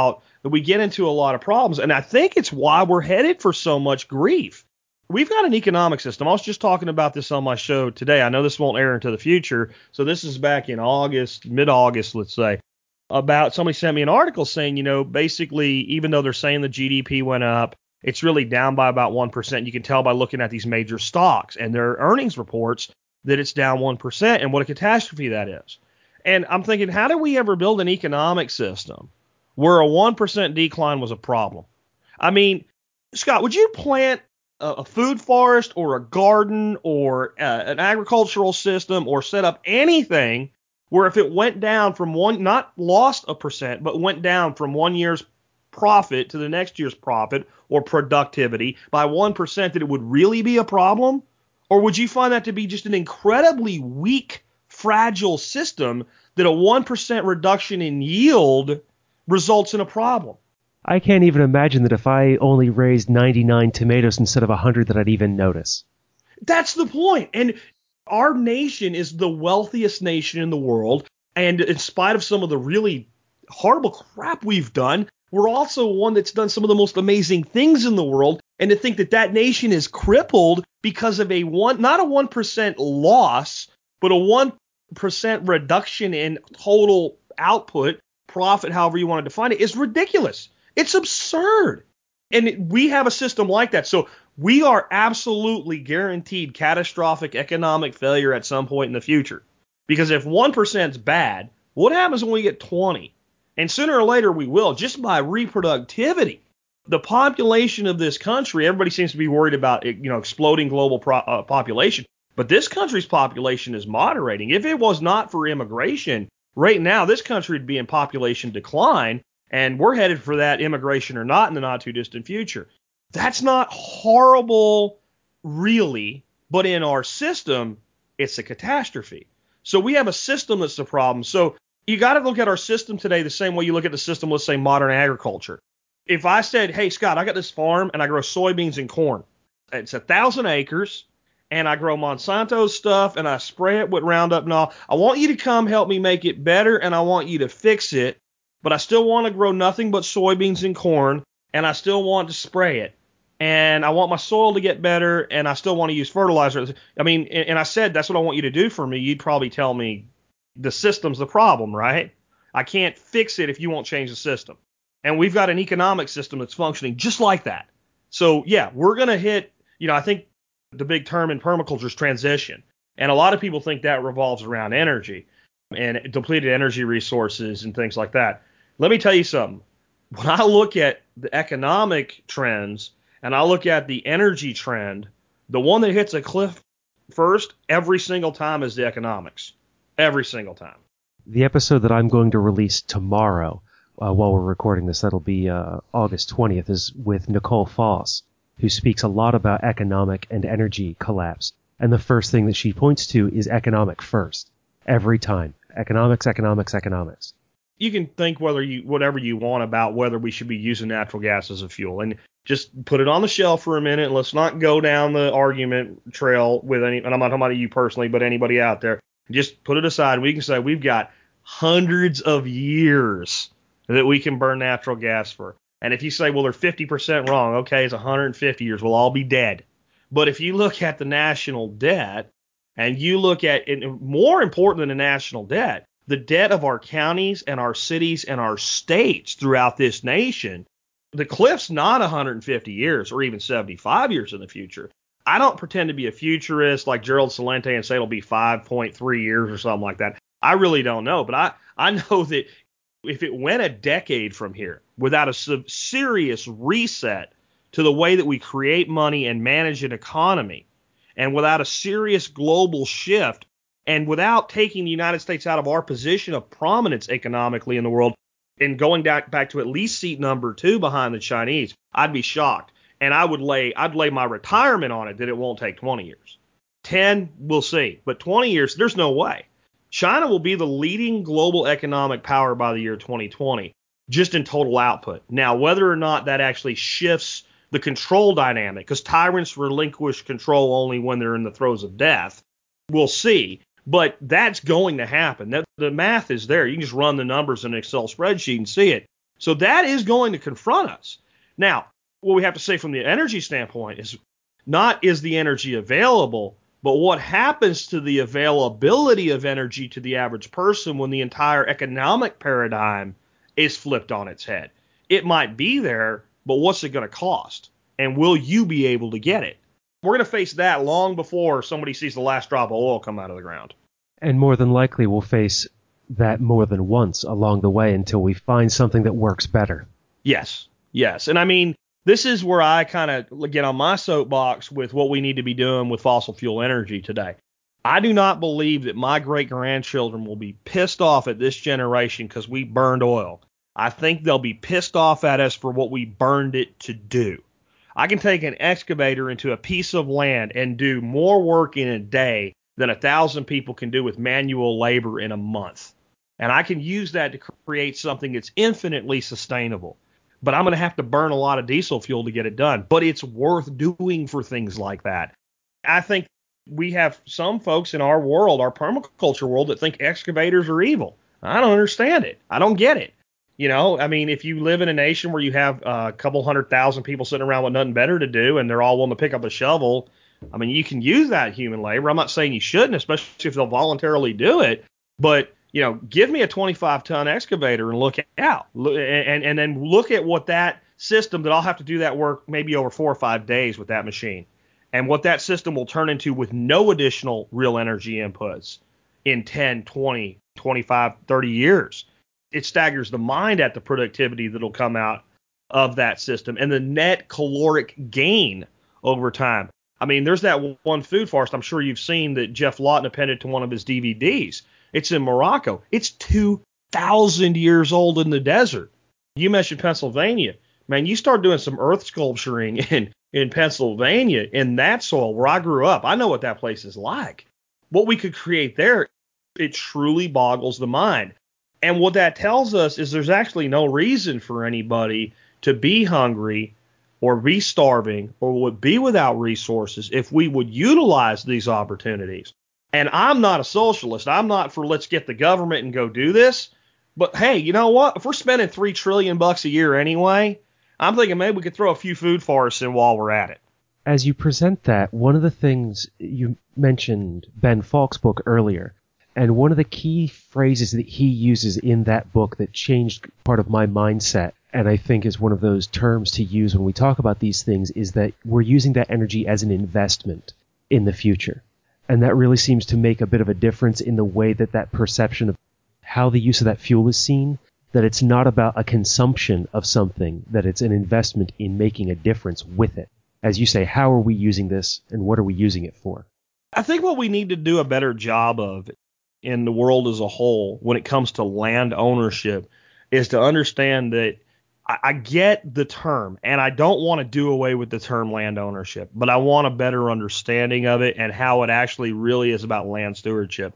that we get into a lot of problems. And I think it's why we're headed for so much grief. We've got an economic system. I was just talking about this on my show today. I know this won't air into the future. So this is back in August, mid-August, let's say, about somebody sent me an article saying, you know, basically, even though they're saying the G D P went up, it's really down by about one percent. You can tell by looking at these major stocks and their earnings reports that it's down one percent and what a catastrophe that is. And I'm thinking, how did we ever build an economic system where a one percent decline was a problem? I mean, Scott, would you plant a, a food forest or a garden or uh, an agricultural system or set up anything where if it went down from one, not lost a percent, but went down from one year's profit to the next year's profit or productivity by one percent, that it would really be a problem? Or would you find that to be just an incredibly weak, fragile system that a one percent reduction in yield results in a problem? I can't even imagine that if I only raised ninety-nine tomatoes instead of one hundred that I'd even notice. That's the point. And our nation is the wealthiest nation in the world. And in spite of some of the really horrible crap we've done, we're also one that's done some of the most amazing things in the world. And to think that that nation is crippled because of a one, not a one percent loss, but a one percent reduction in total output, profit, however you want to define it, is ridiculous. It's absurd. And we have a system like that. So we are absolutely guaranteed catastrophic economic failure at some point in the future. Because if one percent is bad, what happens when we get twenty? And sooner or later we will, just by reproductivity. The population of this country, everybody seems to be worried about, you know, exploding global pro- uh, population. But this country's population is moderating. If it was not for immigration, right now this country would be in population decline. And we're headed for that, immigration or not, in the not too distant future. That's not horrible, really, but in our system, it's a catastrophe. So we have a system that's the problem. So you got to look at our system today the same way you look at the system, let's say, modern agriculture. If I said, hey, Scott, I got this farm and I grow soybeans and corn. It's a thousand acres and I grow Monsanto stuff and I spray it with Roundup and all. I want you to come help me make it better and I want you to fix it. But I still want to grow nothing but soybeans and corn, and I still want to spray it. And I want my soil to get better, and I still want to use fertilizer. I mean, and I said, that's what I want you to do for me. You'd probably tell me the system's the problem, right? I can't fix it if you won't change the system. And we've got an economic system that's functioning just like that. So, yeah, we're going to hit, you know, I think the big term in permaculture is transition. And a lot of people think that revolves around energy and depleted energy resources and things like that. Let me tell you something. When I look at the economic trends and I look at the energy trend, the one that hits a cliff first every single time is the economics. Every single time. The episode that I'm going to release tomorrow, uh, while we're recording this, that'll be uh, August twentieth, is with Nicole Foss, who speaks a lot about economic and energy collapse. And the first thing that she points to is economic first. Every time. Economics, economics, economics. You can think whether you whatever you want about whether we should be using natural gas as a fuel, and just put it on the shelf for a minute. And let's not go down the argument trail with any. And I'm not talking about you personally, but anybody out there. Just put it aside. We can say we've got hundreds of years that we can burn natural gas for. And if you say, well, they're fifty percent wrong, okay, it's one hundred fifty years. We'll all be dead. But if you look at the national debt, and you look at it, more important than the national debt, the debt of our counties and our cities and our states throughout this nation, the cliff's not one hundred fifty years or even seventy-five years in the future. I don't pretend to be a futurist like Gerald Celente and say it'll be five point three years or something like that. I really don't know. But I, I know that if it went a decade from here without a serious reset to the way that we create money and manage an economy, and without a serious global shift, and without taking the United States out of our position of prominence economically in the world and going back, back to at least seat number two behind the Chinese, I'd be shocked. And I would lay I'd lay my retirement on it that it won't take twenty years. ten, we'll see. But twenty years, there's no way. China will be the leading global economic power by the year twenty twenty, just in total output. Now, whether or not that actually shifts the control dynamic, because tyrants relinquish control only when they're in the throes of death, we'll see. But that's going to happen. That, the math is there. You can just run the numbers in an Excel spreadsheet and see it. So that is going to confront us. Now, what we have to say from the energy standpoint is not is the energy available, but what happens to the availability of energy to the average person when the entire economic paradigm is flipped on its head. It might be there, but what's it going to cost? And will you be able to get it? We're going to face that long before somebody sees the last drop of oil come out of the ground. And more than likely we'll face that more than once along the way until we find something that works better. Yes, yes. And I mean, this is where I kind of get on my soapbox with what we need to be doing with fossil fuel energy today. I do not believe that my great-grandchildren will be pissed off at this generation because we burned oil. I think they'll be pissed off at us for what we burned it to do. I can take an excavator into a piece of land and do more work in a day than a thousand people can do with manual labor in a month. And I can use that to create something that's infinitely sustainable. But I'm going to have to burn a lot of diesel fuel to get it done. But it's worth doing for things like that. I think we have some folks in our world, our permaculture world, that think excavators are evil. I don't understand it. I don't get it. You know, I mean, if you live in a nation where you have uh, a couple hundred thousand people sitting around with nothing better to do and they're all willing to pick up a shovel, I mean, you can use that human labor. I'm not saying you shouldn't, especially if they'll voluntarily do it. But, you know, give me a twenty-five ton excavator and look out. And, and then look at what that system that I'll have to do that work maybe over four or five days with that machine. And what that system will turn into with no additional real energy inputs in ten, twenty, twenty-five, thirty years. It staggers the mind at the productivity that'll come out of that system and the net caloric gain over time. I mean, there's that one food forest I'm sure you've seen that Jeff Lawton appended to one of his D V Ds. It's in Morocco. It's two thousand years old in the desert. You mentioned Pennsylvania. Man, you start doing some earth sculpturing in, in Pennsylvania in that soil where I grew up. I know what that place is like. What we could create there, it truly boggles the mind. And what that tells us is there's actually no reason for anybody to be hungry or be starving or would be without resources if we would utilize these opportunities. And I'm not a socialist. I'm not for let's get the government and go do this. But hey, you know what? If we're spending three trillion bucks a year anyway, I'm thinking maybe we could throw a few food forests in while we're at it. As you present that, one of the things you mentioned Ben Falk's book earlier, and one of the key phrases that he uses in that book that changed part of my mindset, and I think is one of those terms to use when we talk about these things, is that we're using that energy as an investment in the future. And that really seems to make a bit of a difference in the way that that perception of how the use of that fuel is seen, that it's not about a consumption of something, that it's an investment in making a difference with it. As you say, how are we using this and what are we using it for? I think what we need to do a better job of in the world as a whole when it comes to land ownership is to understand that I, I get the term and I don't want to do away with the term land ownership, but I want a better understanding of it and how it actually really is about land stewardship.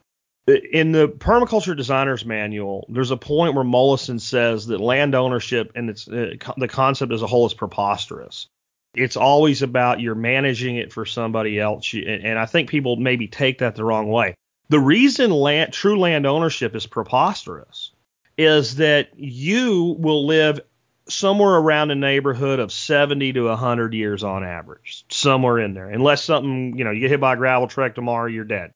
In the Permaculture Designer's Manual, there's a point where Mollison says that land ownership and it's, uh, the concept as a whole is preposterous. It's always about you're managing it for somebody else, and, and I think people maybe take that the wrong way. The reason land, true land ownership is preposterous is that you will live somewhere around a neighborhood of seventy to one hundred years on average, somewhere in there, unless something, you know, you get hit by a gravel truck tomorrow, you're dead.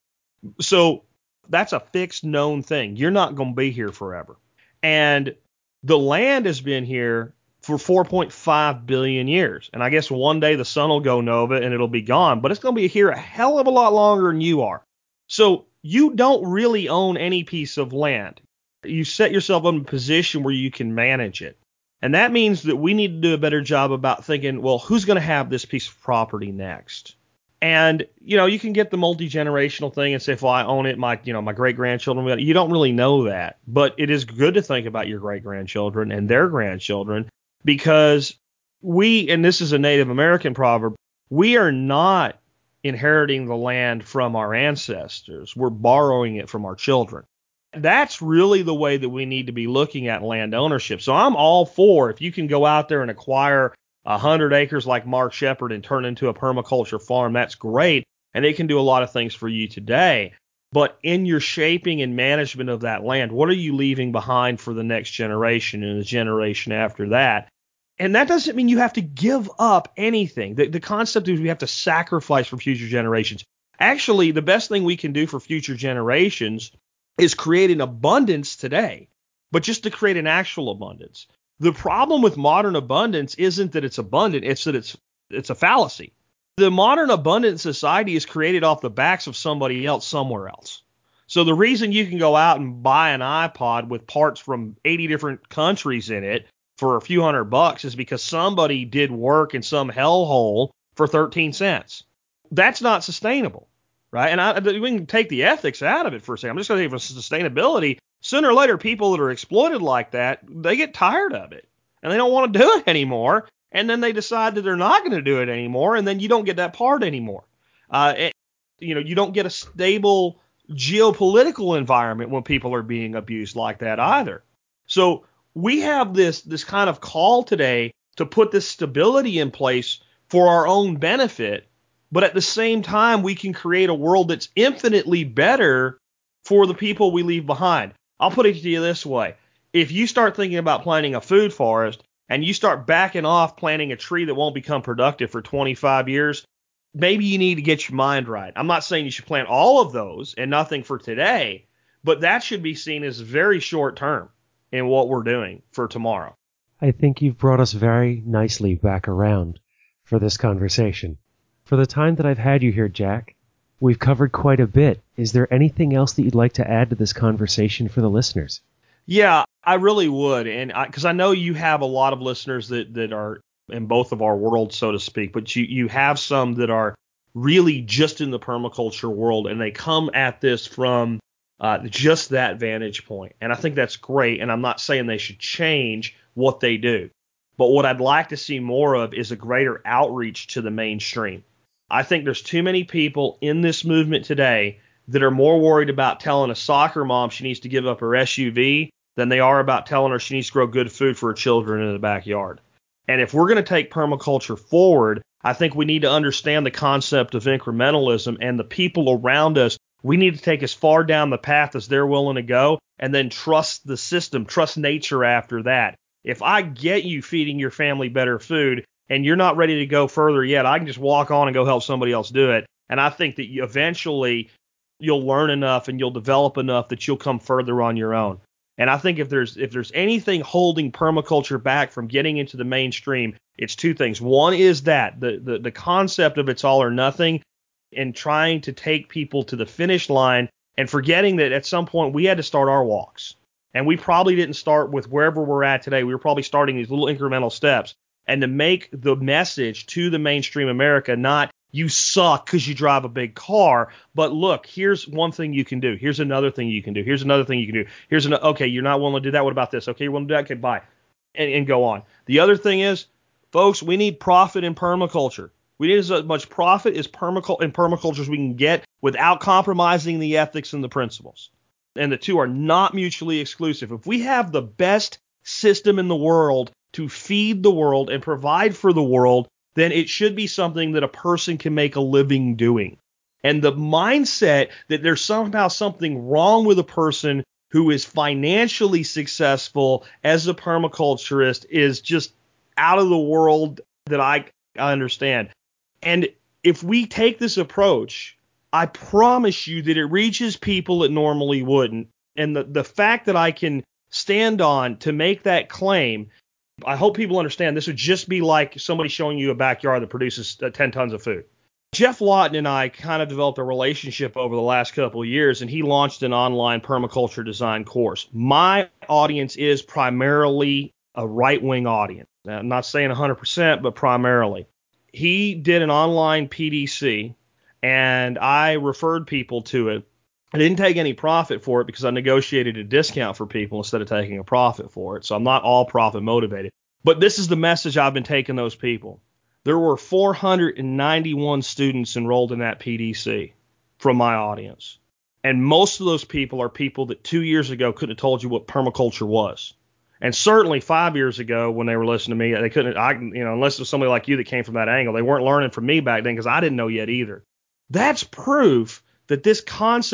So that's a fixed known thing. You're not going to be here forever. And the land has been here for four point five billion years. And I guess one day the sun will go nova and it'll be gone, but it's going to be here a hell of a lot longer than you are. So you don't really own any piece of land. You set yourself in a position where you can manage it. And that means that we need to do a better job about thinking, well, who's going to have this piece of property next? And, you know, you can get the multi-generational thing and say, well, I own it. My, you know, my great-grandchildren, you don't really know that. But it is good to think about your great-grandchildren and their grandchildren because we, and this is a Native American proverb, we are not inheriting the land from our ancestors. We're borrowing it from our children. That's really the way that we need to be looking at land ownership. So I'm all for if you can go out there and acquire one hundred acres like Mark Shepard and turn into a permaculture farm, that's great. And it can do a lot of things for you today. But in your shaping and management of that land, what are you leaving behind for the next generation and the generation after that? And that doesn't mean you have to give up anything. The, the concept is we have to sacrifice for future generations. Actually, the best thing we can do for future generations is create an abundance today, but just to create an actual abundance. The problem with modern abundance isn't that it's abundant, it's that it's it's a fallacy. The modern abundant society is created off the backs of somebody else somewhere else. So the reason you can go out and buy an iPod with parts from eighty different countries in it for a few hundred bucks is because somebody did work in some hellhole for thirteen cents. That's not sustainable, right? And I, we can take the ethics out of it for a second. I'm just going to say for sustainability, sooner or later, people that are exploited like that, they get tired of it and they don't want to do it anymore. And then they decide that they're not going to do it anymore. And then you don't get that part anymore. Uh, it, you know, you don't get a stable geopolitical environment when people are being abused like that either. So we have this, this kind of call today to put this stability in place for our own benefit. But at the same time, we can create a world that's infinitely better for the people we leave behind. I'll put it to you this way. If you start thinking about planting a food forest and you start backing off planting a tree that won't become productive for twenty-five years, maybe you need to get your mind right. I'm not saying you should plant all of those and nothing for today, but that should be seen as very short term in what we're doing for tomorrow. I think you've brought us very nicely back around for this conversation. For the time that I've had you here, Jack, we've covered quite a bit. Is there anything else that you'd like to add to this conversation for the listeners? Yeah, I really would. And because I, I know you have a lot of listeners that, that are in both of our worlds, so to speak, but you, you have some that are really just in the permaculture world, and they come at this from uh, just that vantage point. And I think that's great. And I'm not saying they should change what they do. But what I'd like to see more of is a greater outreach to the mainstream. I think there's too many people in this movement today that are more worried about telling a soccer mom she needs to give up her S U V than they are about telling her she needs to grow good food for her children in the backyard. And if we're going to take permaculture forward, I think we need to understand the concept of incrementalism, and the people around us, we need to take as far down the path as they're willing to go, and then trust the system, trust nature after that. If I get you feeding your family better food and you're not ready to go further yet, I can just walk on and go help somebody else do it. And I think that you eventually you'll learn enough and you'll develop enough that you'll come further on your own. And I think if there's if there's anything holding permaculture back from getting into the mainstream, it's two things. One is that the the, the concept of it's all or nothing, and trying to take people to the finish line and forgetting that at some point we had to start our walks. And we probably didn't start with wherever we're at today. We were probably starting these little incremental steps. And to make the message to the mainstream America, not you suck because you drive a big car, but look, here's one thing you can do. Here's another thing you can do. Here's another thing you can do. Here's an okay, you're not willing to do that. What about this? Okay, you're willing to do that. Okay, bye. And, and go on. The other thing is, folks, we need profit in permaculture. We need as much profit as permacul- in permaculture as we can get without compromising the ethics and the principles. And the two are not mutually exclusive. If we have the best system in the world to feed the world and provide for the world, then it should be something that a person can make a living doing. And the mindset that there's somehow something wrong with a person who is financially successful as a permaculturist is just out of the world that I, I understand. And if we take this approach, I promise you that it reaches people that normally wouldn't. And the, the fact that I can stand on to make that claim, I hope people understand this would just be like somebody showing you a backyard that produces uh, ten tons of food. Jeff Lawton and I kind of developed a relationship over the last couple of years, and he launched an online permaculture design course. My audience is primarily a right-wing audience. Now, I'm not saying one hundred percent, but primarily. He did an online P D C, and I referred people to it. I didn't take any profit for it because I negotiated a discount for people instead of taking a profit for it. So I'm not all profit motivated. But this is the message I've been taking those people. There were four hundred ninety-one students enrolled in that P D C from my audience. And most of those people are people that two years ago couldn't have told you what permaculture was. And certainly five years ago when they were listening to me, they couldn't, I, you know, unless it was somebody like you that came from that angle, they weren't learning from me back then because I didn't know yet either. That's proof that this concept of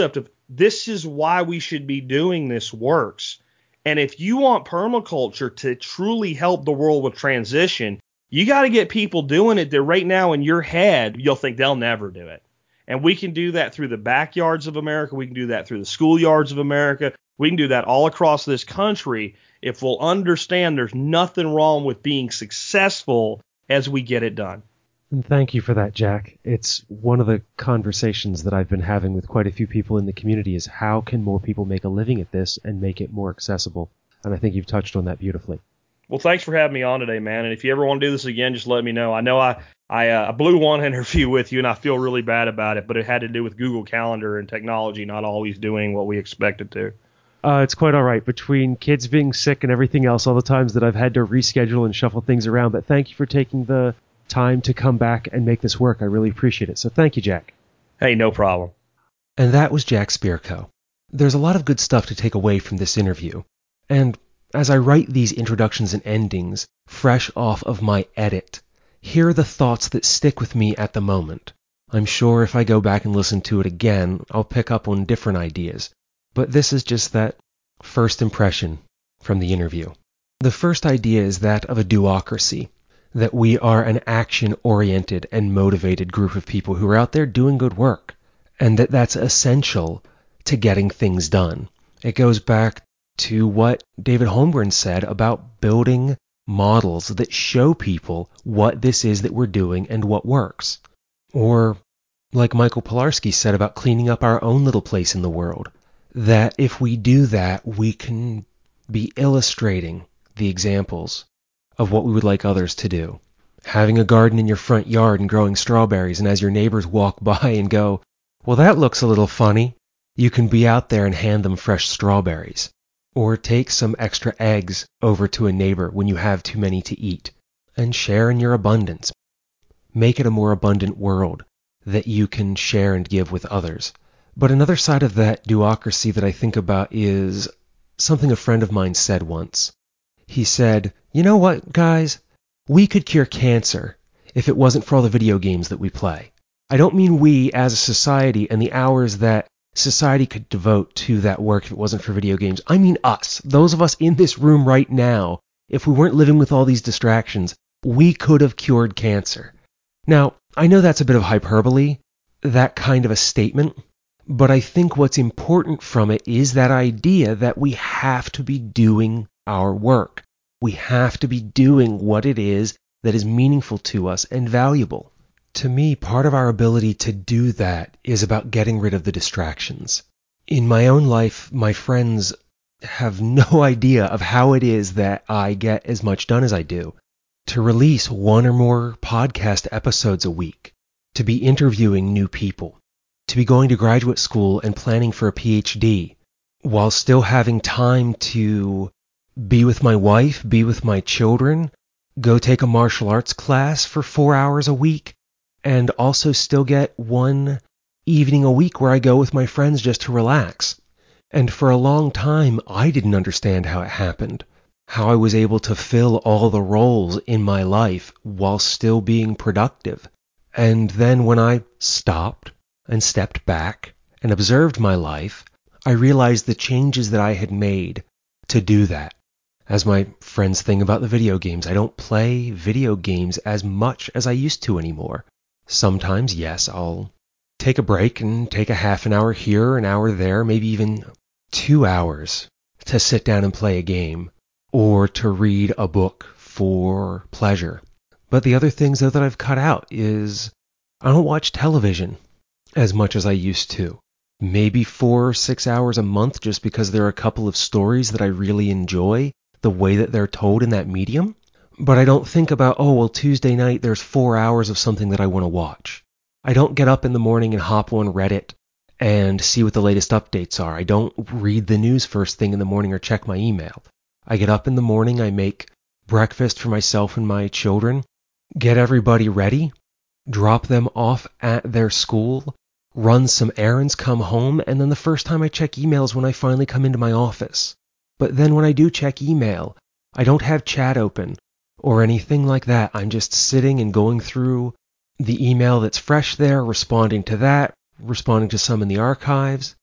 this is why we should be doing this works. And if you want permaculture to truly help the world with transition, you got to get people doing it that right now in your head, you'll think they'll never do it. And we can do that through the backyards of America. We can do that through the schoolyards of America. We can do that all across this country if we'll understand there's nothing wrong with being successful as we get it done. And thank you for that, Jack. It's one of the conversations that I've been having with quite a few people in the community is how can more people make a living at this and make it more accessible? And I think you've touched on that beautifully. Well, thanks for having me on today, man. And if you ever want to do this again, just let me know. I know I I, uh, I blew one interview with you, and I feel really bad about it, but it had to do with Google Calendar and technology not always doing what we expected to. Uh, it's quite all right. Between kids being sick and everything else, all the times that I've had to reschedule and shuffle things around. But thank you for taking the time to come back and make this work. I really appreciate it. So thank you, Jack. Hey, no problem. And that was Jack Spirko. There's a lot of good stuff to take away from this interview. And as I write these introductions and endings, fresh off of my edit, here are the thoughts that stick with me at the moment. I'm sure if I go back and listen to it again, I'll pick up on different ideas. But this is just that first impression from the interview. The first idea is that of a do-ocracy, that we are an action-oriented and motivated group of people who are out there doing good work, and that that's essential to getting things done. It goes back to what David Holmgren said about building models that show people what this is that we're doing and what works. Or like Michael Pilarski said about cleaning up our own little place in the world, that if we do that, we can be illustrating the examples of what we would like others to do. Having a garden in your front yard and growing strawberries, and as your neighbors walk by and go, well, that looks a little funny, you can be out there and hand them fresh strawberries. Or take some extra eggs over to a neighbor when you have too many to eat, and share in your abundance. Make it a more abundant world that you can share and give with others. But another side of that do-ocracy that I think about is something a friend of mine said once. He said, you know what, guys? We could cure cancer if it wasn't for all the video games that we play. I don't mean we as a society and the hours that society could devote to that work if it wasn't for video games. I mean us, those of us in this room right now. If we weren't living with all these distractions, we could have cured cancer. Now, I know that's a bit of hyperbole, that kind of a statement, but I think what's important from it is that idea that we have to be doing our work. We have to be doing what it is that is meaningful to us and valuable. To me, part of our ability to do that is about getting rid of the distractions. In my own life, my friends have no idea of how it is that I get as much done as I do. To release one or more podcast episodes a week, to be interviewing new people, to be going to graduate school and planning for a P H D, while still having time to be with my wife, be with my children, go take a martial arts class for four hours a week, and also still get one evening a week where I go with my friends just to relax. And for a long time, I didn't understand how it happened, how I was able to fill all the roles in my life while still being productive. And then when I stopped and stepped back and observed my life, I realized the changes that I had made to do that. As my friends think about the video games, I don't play video games as much as I used to anymore. Sometimes, yes, I'll take a break and take a half an hour here, an hour there, maybe even two hours to sit down and play a game or to read a book for pleasure. But the other things though that I've cut out is I don't watch television as much as I used to. Maybe four or six hours a month just because there are a couple of stories that I really enjoy, the way that they're told in that medium. But I don't think about, oh, well, Tuesday night there's four hours of something that I want to watch. I don't get up in the morning and hop on Reddit and see what the latest updates are. I don't read the news first thing in the morning or check my email. I get up in the morning, I make breakfast for myself and my children, get everybody ready, drop them off at their school, run some errands, come home, and then the first time I check email is when I finally come into my office. But then when I do check email, I don't have chat open or anything like that. I'm just sitting and going through the email that's fresh there, responding to that, responding to some in the archives,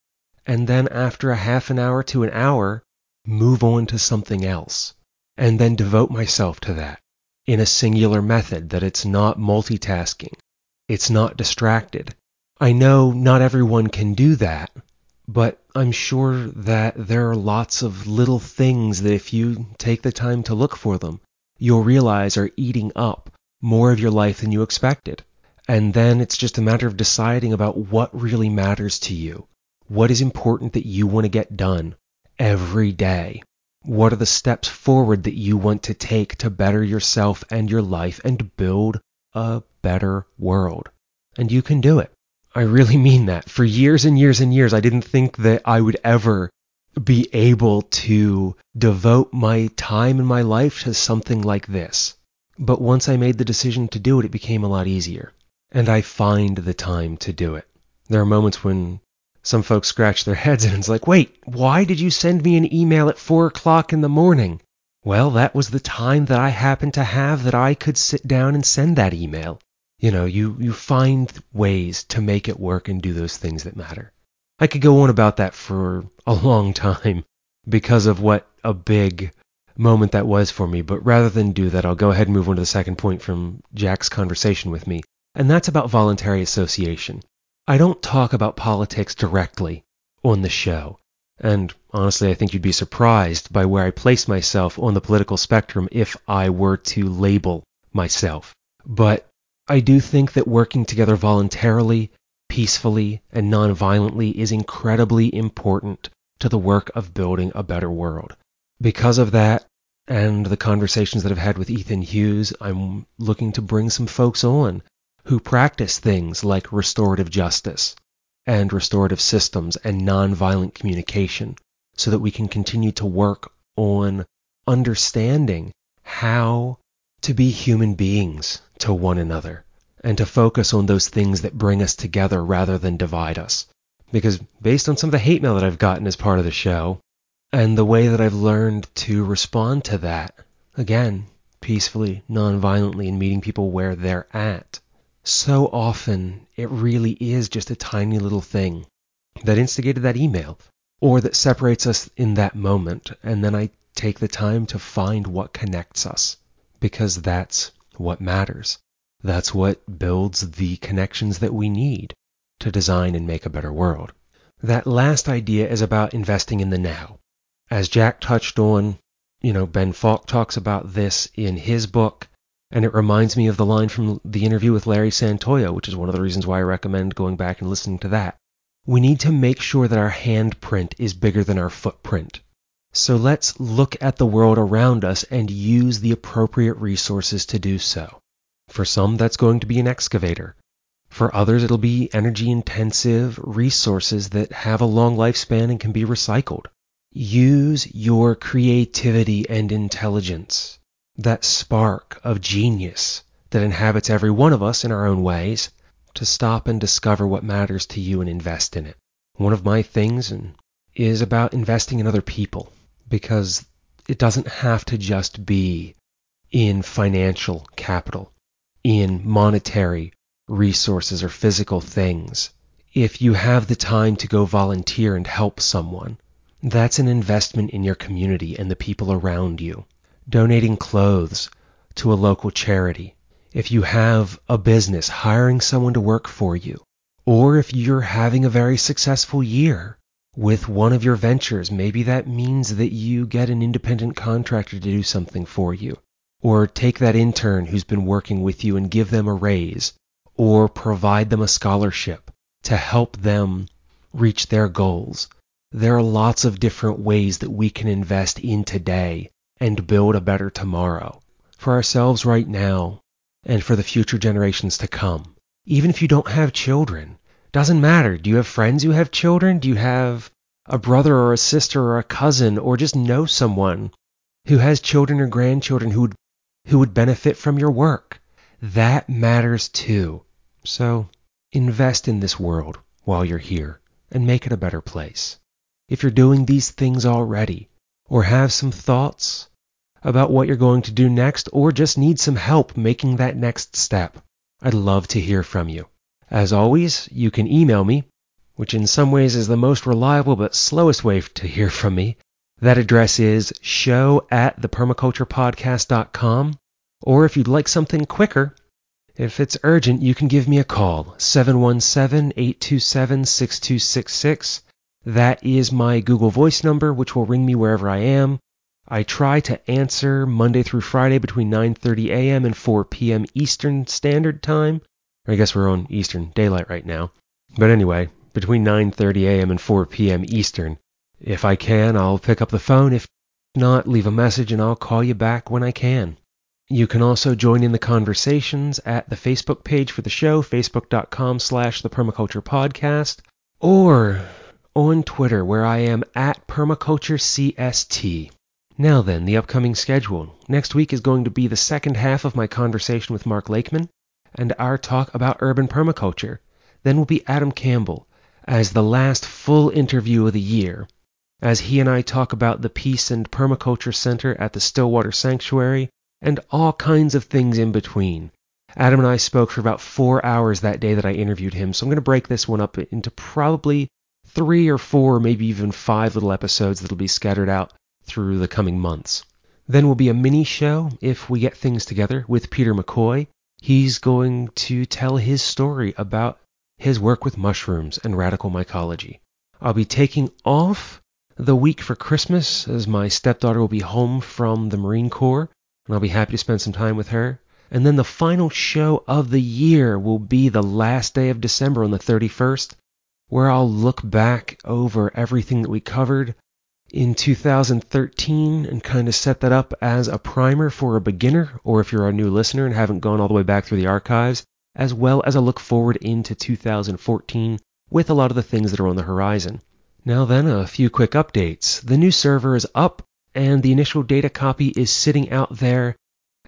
and then after a half an hour to an hour, move on to something else, and then devote myself to that in a singular method that it's not multitasking, it's not distracted. I know not everyone can do that, but I'm sure that there are lots of little things that if you take the time to look for them, you'll realize are eating up more of your life than you expected. And then it's just a matter of deciding about what really matters to you. What is important that you want to get done every day? What are the steps forward that you want to take to better yourself and your life and build a better world? And you can do it. I really mean that. For years and years and years, I didn't think that I would ever be able to devote my time in my life to something like this. But once I made the decision to do it, it became a lot easier. And I find the time to do it. There are moments when some folks scratch their heads and it's like, wait, why did you send me an email at four o'clock in the morning? Well, that was the time that I happened to have that I could sit down and send that email. You know, you, you find ways to make it work and do those things that matter. I could go on about that for a long time because of what a big moment that was for me, but rather than do that, I'll go ahead and move on to the second point from Jack's conversation with me, and that's about voluntary association. I don't talk about politics directly on the show, and honestly, I think you'd be surprised by where I place myself on the political spectrum if I were to label myself. But I do think that working together voluntarily, peacefully, and non-violently is incredibly important to the work of building a better world. Because of that, and the conversations that I've had with Ethan Hughes, I'm looking to bring some folks on who practice things like restorative justice and restorative systems and non-violent communication so that we can continue to work on understanding how to be human beings to one another, and to focus on those things that bring us together rather than divide us. Because based on some of the hate mail that I've gotten as part of the show, and the way that I've learned to respond to that, again, peacefully, non-violently, and meeting people where they're at, so often it really is just a tiny little thing that instigated that email, or that separates us in that moment, and then I take the time to find what connects us, because that's what matters. That's what builds the connections that we need to design and make a better world. That last idea is about investing in the now. As Jack touched on, you know, Ben Falk talks about this in his book, and it reminds me of the line from the interview with Larry Santoyo, which is one of the reasons why I recommend going back and listening to that. We need to make sure that our handprint is bigger than our footprint. So let's look at the world around us and use the appropriate resources to do so. For some, that's going to be an excavator. For others, it'll be energy-intensive resources that have a long lifespan and can be recycled. Use your creativity and intelligence, that spark of genius that inhabits every one of us in our own ways, to stop and discover what matters to you and invest in it. One of my things is about investing in other people, because it doesn't have to just be in financial capital, in monetary resources or physical things. If you have the time to go volunteer and help someone, that's an investment in your community and the people around you. Donating clothes to a local charity. If you have a business, hiring someone to work for you. Or if you're having a very successful year with one of your ventures, maybe that means that you get an independent contractor to do something for you. Or take that intern who's been working with you and give them a raise, or provide them a scholarship to help them reach their goals. There are lots of different ways that we can invest in today and build a better tomorrow for ourselves right now and for the future generations to come. Even if you don't have children, doesn't matter. Do you have friends who have children? Do you have a brother or a sister or a cousin, or just know someone who has children or grandchildren who would who would benefit from your work? That matters too. So invest in this world while you're here and make it a better place. If you're doing these things already, or have some thoughts about what you're going to do next, or just need some help making that next step, I'd love to hear from you. As always, you can email me which in some ways is the most reliable but slowest way to hear from me. That address is show at the permaculture podcast dot com, or if you'd like something quicker, if it's urgent, you can give me a call, seven one seven, eight two seven, six two six six. That is my Google Voice number, which will ring me wherever I am. I try to answer Monday through Friday between nine thirty a.m. and four p.m. Eastern Standard Time. I guess we're on Eastern Daylight right now. But anyway, between nine thirty a.m. and four p.m. Eastern. If I can, I'll pick up the phone. If not, leave a message and I'll call you back when I can. You can also join in the conversations at the Facebook page for the show, facebook.com slash the permaculture podcast, or on Twitter, where I am at permaculturecst. Now then, the upcoming schedule. Next week is going to be the second half of my conversation with Mark Lakeman and our talk about urban permaculture. Then will be Adam Campbell as the last full interview of the year, as he and I talk about the Peace and Permaculture Center at the Stillwater Sanctuary and all kinds of things in between. Adam and I spoke for about four hours that day that I interviewed him, so I'm going to break this one up into probably three or four, maybe even five little episodes that'll be scattered out through the coming months. Then will be a mini show, if we get things together, with Peter McCoy. He's going to tell his story about his work with mushrooms and radical mycology. I'll be taking off the week for Christmas, as my stepdaughter will be home from the Marine Corps, and I'll be happy to spend some time with her. And then the final show of the year will be the last day of December on the thirty-first, where I'll look back over everything that we covered in two thousand thirteen and kind of set that up as a primer for a beginner, or if you're a new listener and haven't gone all the way back through the archives, as well as a look forward into two thousand fourteen with a lot of the things that are on the horizon. Now then, a few quick updates. The new server is up, and the initial data copy is sitting out there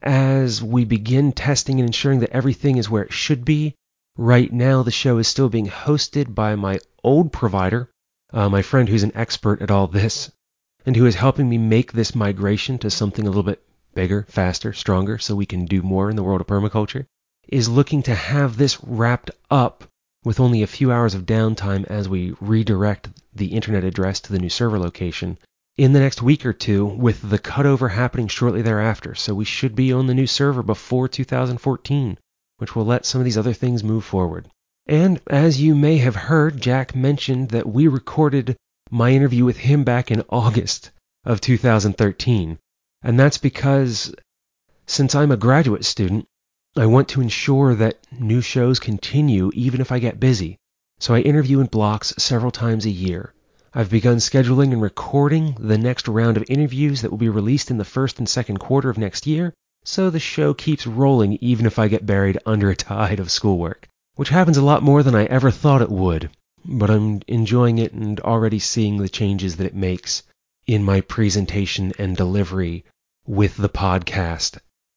as we begin testing and ensuring that everything is where it should be. Right now, the show is still being hosted by my old provider, uh, my friend who's an expert at all this, and who is helping me make this migration to something a little bit bigger, faster, stronger, so we can do more in the world of permaculture, is looking to have this wrapped up with only a few hours of downtime as we redirect the internet address to the new server location in the next week or two, with the cutover happening shortly thereafter. So we should be on the new server before two thousand fourteen, which will let some of these other things move forward. And as you may have heard, Jack mentioned that we recorded my interview with him back in August of two thousand thirteen. And that's because, since I'm a graduate student, I want to ensure that new shows continue even if I get busy. So I interview in blocks several times a year. I've begun scheduling and recording the next round of interviews that will be released in the first and second quarter of next year, so the show keeps rolling even if I get buried under a tide of schoolwork, which happens a lot more than I ever thought it would. But I'm enjoying it and already seeing the changes that it makes in my presentation and delivery with the podcast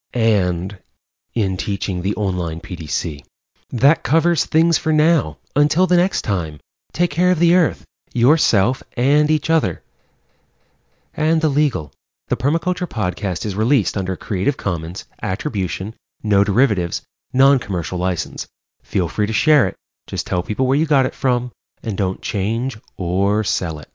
and in teaching the online P D C. That covers things for now. Until the next time, take care of the earth, yourself, and each other. And the legal. The Permaculture Podcast is released under Creative Commons, Attribution, No Derivatives, Non-Commercial License. Feel free to share it. Just tell people where you got it from, and don't change or sell it.